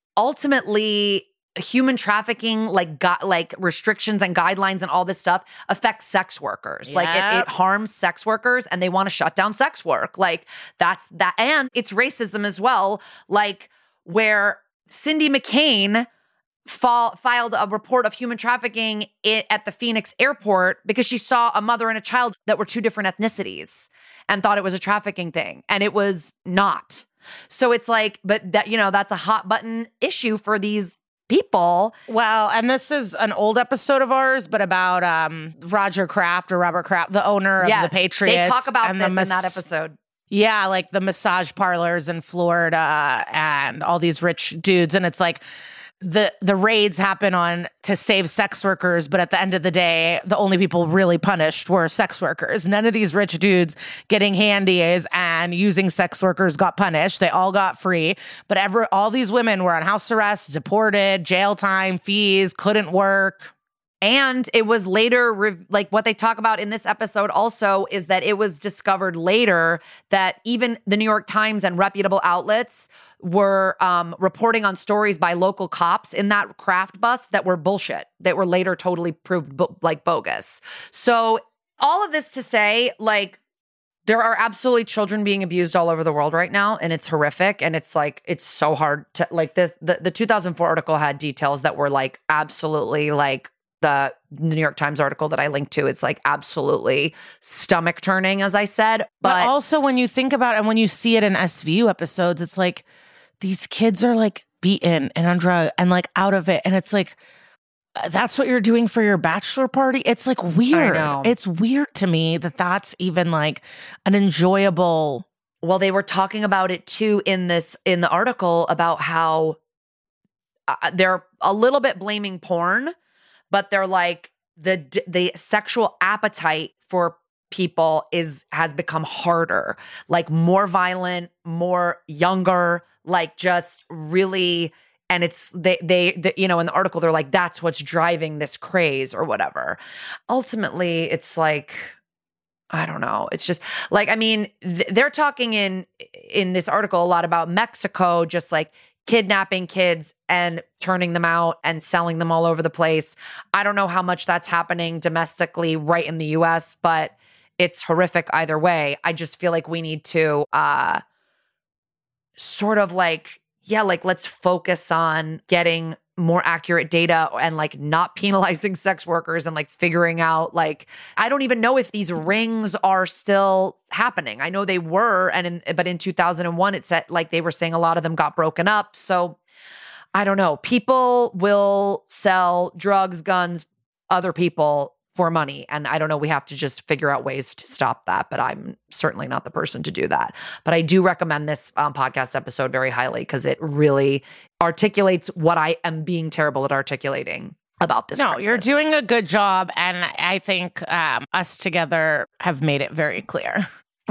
ultimately human trafficking, like got like restrictions and guidelines and all this stuff affects sex workers. Like it, Yep. it harms sex workers and they want to shut down sex work. Like that's that. And it's racism as well. Like where Cindy McCain Fall, filed a report of human trafficking i- at the Phoenix airport because she saw a mother and a child that were two different ethnicities and thought it was a trafficking thing. And it was not. So it's like, but that, you know, that's a hot button issue for these people. Well, and this is an old episode of ours, but about um, Roger Kraft or Robert Kraft, the owner of Yes, the Patriots. they talk about and this the mas- in that episode. Yeah, like the massage parlors in Florida and all these rich dudes. And it's like the the raids happen on to save sex workers, but at the end of the day, the only people really punished were sex workers. None of these rich dudes getting handies and using sex workers got punished. They all got free. But ever all these women were on house arrest, deported, jail time, fees, couldn't work. And it was later, rev- like what they talk about in this episode also is that it was discovered later that even the New York Times and reputable outlets were um, reporting on stories by local cops in that Kraft bus that were bullshit, that were later totally proved bo- like bogus. So all of this to say, like, there are absolutely children being abused all over the world right now, and it's horrific. And it's like, it's so hard to, like, this, the, the two thousand four article had details that were like absolutely like, the New York Times article that I linked to, it's like absolutely stomach turning, as I said. But, But, also when you think about it and when you see it in S V U episodes, it's like these kids are like beaten and on drug and like out of it. And it's like, uh, that's what you're doing for your bachelor party. It's like weird. know. It's weird to me that that's even like an enjoyable. well, they were talking about it too in this, in the article about how uh, they're a little bit blaming porn, but they're like the the sexual appetite for people is has become harder, like more violent, more younger, like just really and it's they they the, you know, in the article they're like, that's what's driving this craze or whatever. Ultimately, it's like, I don't know. It's just like, I mean, th- they're talking in in this article a lot about Mexico, just like kidnapping kids and turning them out and selling them all over the place. I don't know how much that's happening domestically right in the U S, but it's horrific either way. I just feel like we need to uh, sort of like, yeah, like let's focus on getting more accurate data and like not penalizing sex workers and like figuring out like, I don't even know if these rings are still happening. I know they were, and in, but in two thousand one, it said like they were saying a lot of them got broken up. So I don't know. People will sell drugs, guns, other people for money. And I don't know, we have to just figure out ways to stop that, but I'm certainly not the person to do that. But I do recommend this um, podcast episode very highly because it really articulates what I am being terrible at articulating about this No, crisis. you're doing a good job. And I think um, us together have made it very clear.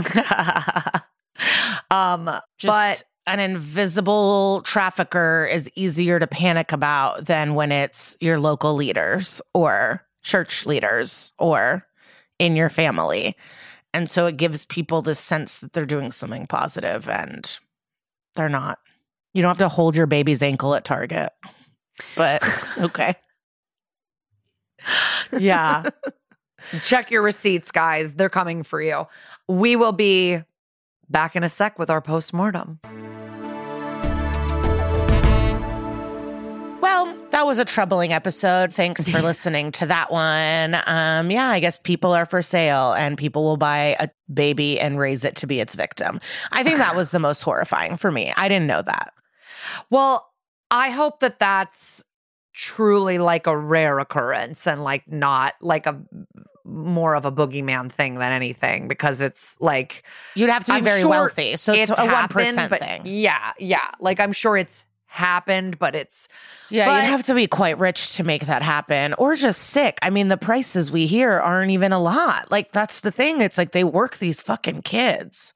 um, Just but an invisible trafficker is easier to panic about than when it's your local leaders or church leaders or in your family. And so it gives people this sense that they're doing something positive and they're not. You don't have to hold your baby's ankle at Target. But okay. yeah. Check your receipts, guys. They're coming for you. We will be back in a sec with our postmortem. Well, that was a troubling episode. Thanks for listening to that one. Um, yeah, I guess people are for sale and people will buy a baby and raise it to be its victim. I think that was the most horrifying for me. I didn't know that. Well, I hope that that's truly like a rare occurrence and like not like a more of a boogeyman thing than anything, because it's like you'd have to be I'm very sure wealthy. So it's, it's a one happened, percent but thing. Yeah, yeah. Like I'm sure it's happened, but it's yeah, but, you'd have to be quite rich to make that happen, or just sick. I mean, the prices we hear aren't even a lot. Like that's the thing. It's like they work these fucking kids.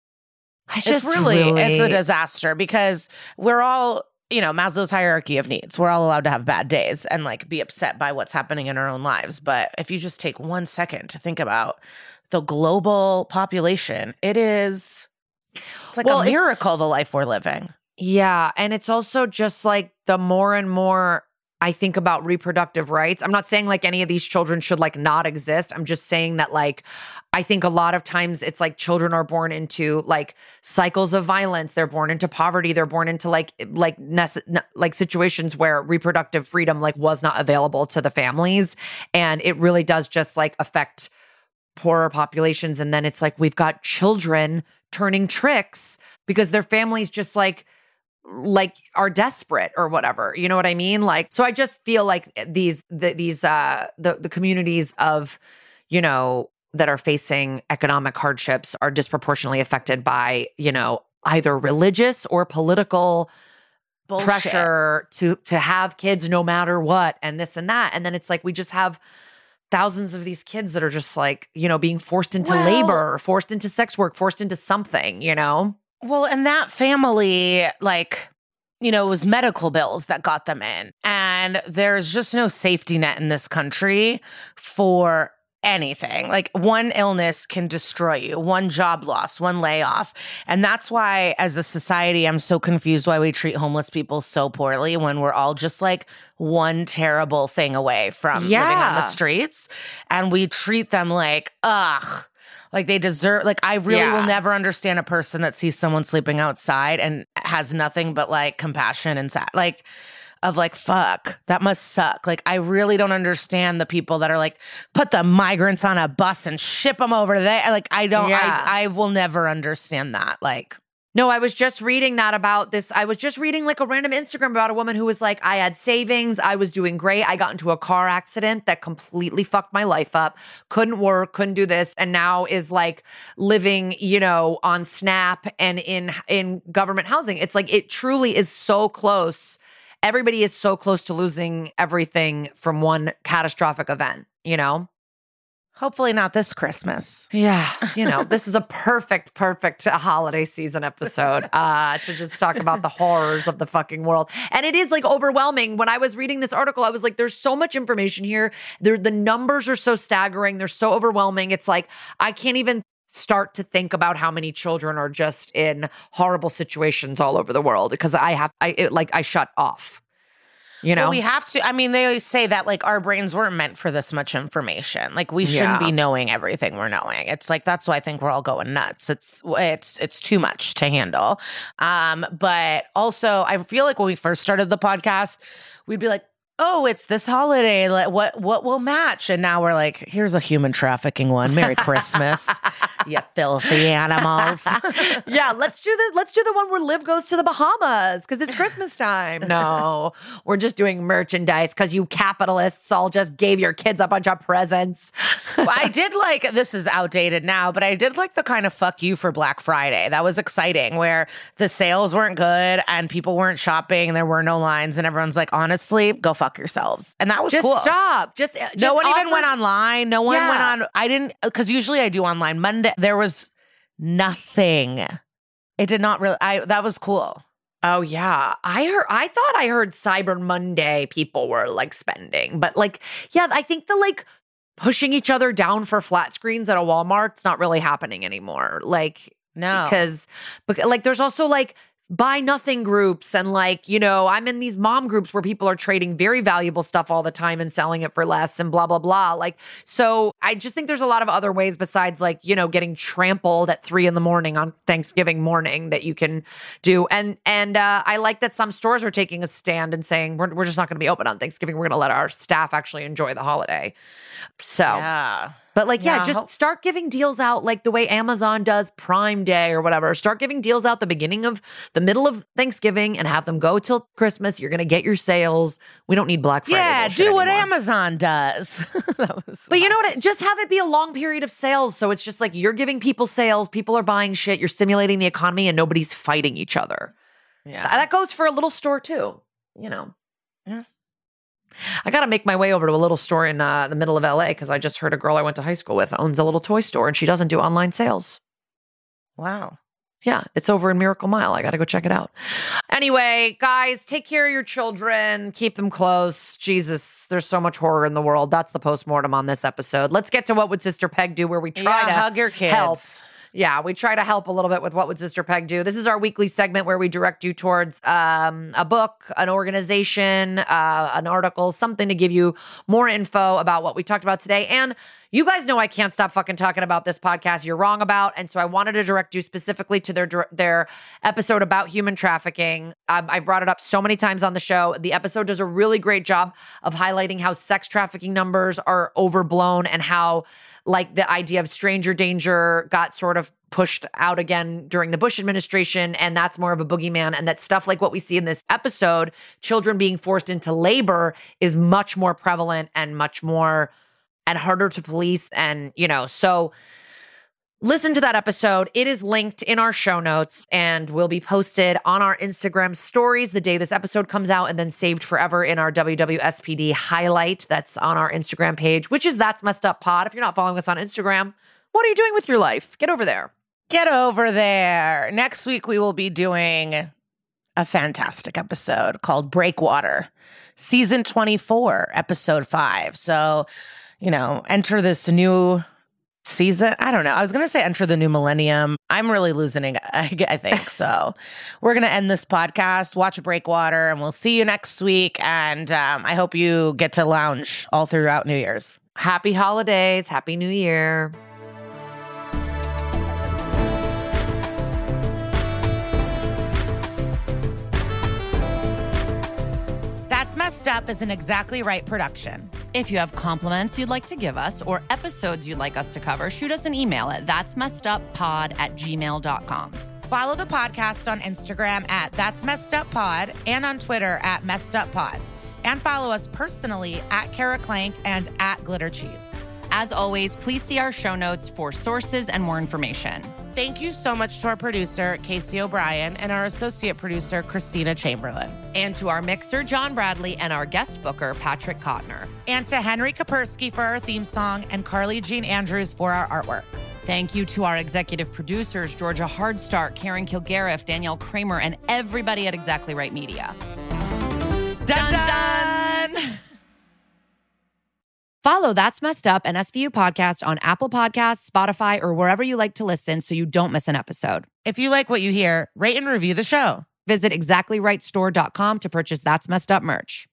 I just it's really, really it's a disaster because we're all, you know, Maslow's hierarchy of needs. We're all allowed to have bad days and like be upset by what's happening in our own lives. But if you just take one second to think about the global population, it is, it's like well, a miracle, the life we're living. Yeah. And it's also just like the more and more I think about reproductive rights. I'm not saying like any of these children should like not exist. I'm just saying that like, I think a lot of times it's like children are born into like cycles of violence. They're born into poverty. They're born into like, like, nece- like situations where reproductive freedom like was not available to the families. And it really does just like affect poorer populations. And then it's like, we've got children turning tricks because their families just like, like are desperate or whatever. You know what I mean? Like, so I just feel like these, the, these, uh, the, the communities of, you know, that are facing economic hardships are disproportionately affected by, you know, either religious or political Bullshit. pressure to, to have kids no matter what, and this and that. And then it's like, we just have thousands of these kids that are just like, you know, being forced into well, labor, forced into sex work, forced into something, you know? Well, and that family, like, you know, it was medical bills that got them in. And there's just no safety net in this country for anything. Like one illness can destroy you, one job loss, one layoff. And that's why, as a society, I'm so confused why we treat homeless people so poorly when we're all just like one terrible thing away from Yeah. living on the streets. And we treat them like, ugh. Like they deserve, like I really Yeah. will never understand a person that sees someone sleeping outside and has nothing but like compassion and sad, like of like, fuck, that must suck. Like I really don't understand the people that are like, put the migrants on a bus and ship them over there. Like I don't, Yeah. I, I will never understand that. Like, No, I was just reading that about this. I was just reading like a random Instagram about a woman who was like, I had savings. I was doing great. I got into a car accident that completely fucked my life up. Couldn't work, couldn't do this. And now is like living, you know, on SNAP and in, in government housing. It's like, it truly is so close. Everybody is so close to losing everything from one catastrophic event, you know? Hopefully not this Christmas. Yeah, you know, this is a perfect, perfect holiday season episode uh, to just talk about the horrors of the fucking world. And it is like overwhelming. When I was reading this article, I was like, there's so much information here. There, the numbers are so staggering. They're so overwhelming. It's like, I can't even start to think about how many children are just in horrible situations all over the world because I have, I it, like, I shut off. You know, well, we have to. I mean, they always say that like our brains weren't meant for this much information. Like we shouldn't Yeah. be knowing everything we're knowing. It's like that's why I think we're all going nuts. It's it's it's too much to handle. Um, but also, I feel like when we first started the podcast, we'd be like, "Oh, it's this holiday. Like, what what will match?" And now we're like, "Here's a human trafficking one. Merry Christmas, you filthy animals." yeah, let's do the let's do the one where Liv goes to the Bahamas because it's Christmas time. No, we're just doing merchandise because you capitalists all just gave your kids a bunch of presents. Well, I did like, this is outdated now, but I did like the kind of fuck you for Black Friday. That was exciting where the sales weren't good and people weren't shopping and there were no lines and everyone's like, honestly, go fuck yourselves. And that was Just cool. stop. Just, just No one even offer- went online. No one Yeah. went on. I didn't, because usually I do online. Monday, there was nothing. It did not really, I, that was cool. Oh yeah, I heard. I thought I heard Cyber Monday people were like spending, but like, yeah, I think the like pushing each other down for flat screens at a Walmart's not really happening anymore. Like, No. because, but like, there's also like buy nothing groups and like, you know, I'm in these mom groups where people are trading very valuable stuff all the time and selling it for less and blah, blah, blah. Like, so I just think there's a lot of other ways besides like, you know, getting trampled at three in the morning on Thanksgiving morning that you can do. And, and uh, I like that some stores are taking a stand and saying, we're, we're just not going to be open on Thanksgiving. We're going to let our staff actually enjoy the holiday. So, Yeah. but like, yeah, Yeah, just hope- start giving deals out like the way Amazon does Prime Day or whatever. Start giving deals out the beginning of the middle of Thanksgiving and have them go till Christmas. You're going to get your sales. We don't need Black Friday. Yeah, bullshit do what anymore. Amazon does. That was But you know what? Just have it be a long period of sales. So it's just like you're giving people sales, people are buying shit, you're stimulating the economy, and nobody's fighting each other. yeah. That goes for a little store too, you know. Yeah. I got to make my way over to a little store in uh, the middle of L A because I just heard a girl I went to high school with owns a little toy store and she doesn't do online sales. Wow. Yeah, it's over in Miracle Mile. I got to go check it out. Anyway, guys, take care of your children. Keep them close. Jesus, there's so much horror in the world. That's the postmortem on this episode. Let's get to What Would Sister Peg Do, where we try Yeah, to hug your kids. help. Yeah, we try to help a little bit with What Would Sister Peg Do. This is our weekly segment where we direct you towards um, a book, an organization, uh, an article, something to give you more info about what we talked about today. And you guys know I can't stop fucking talking about this podcast you're wrong about. And so I wanted to direct you specifically to their their episode about human trafficking. Um, I've brought it up so many times on the show. The episode does a really great job of highlighting how sex trafficking numbers are overblown and how like the idea of stranger danger got sort of pushed out again during the Bush administration. And that's more of a boogeyman. And that stuff like what we see in this episode, children being forced into labor, is much more prevalent and much more and harder to police. And, you know, so listen to that episode. It is linked in our show notes and will be posted on our Instagram stories the day this episode comes out and then saved forever in our W W S P D highlight that's on our Instagram page, which is That's Messed Up Pod. If you're not following us on Instagram, what are you doing with your life? Get over there. Get over there. Next week, we will be doing a fantastic episode called Breakwater, season twenty-four, episode five. So, you know, enter this new season. I don't know. I was going to say enter the new millennium. I'm really losing it, I, I think. So we're going to end this podcast, watch Breakwater, and we'll see you next week. And um, I hope you get to lounge all throughout New Year's. Happy holidays. Happy New Year. That's Messed Up is an Exactly Right production. If you have compliments you'd like to give us or episodes you'd like us to cover, shoot us an email at that'smesseduppod at gmail dot com. Follow the podcast on Instagram at That's Messed Up Pod and on Twitter at Messed Up Pod. And follow us personally at Kara Clank and at Glitter Cheese. As always, please see our show notes for sources and more information. Thank you so much to our producer, Casey O'Brien, and our associate producer, Christina Chamberlain. And to our mixer, John Bradley, and our guest booker, Patrick Kottner. And to Henry Kapersky for our theme song and Carly Jean Andrews for our artwork. Thank you to our executive producers, Georgia Hardstart, Karen Kilgariff, Danielle Kramer, and everybody at Exactly Right Media. Dun, dun, dun. Follow That's Messed Up, an S V U podcast on Apple Podcasts, Spotify, or wherever you like to listen so you don't miss an episode. If you like what you hear, rate and review the show. Visit exactly right store dot com to purchase That's Messed Up merch.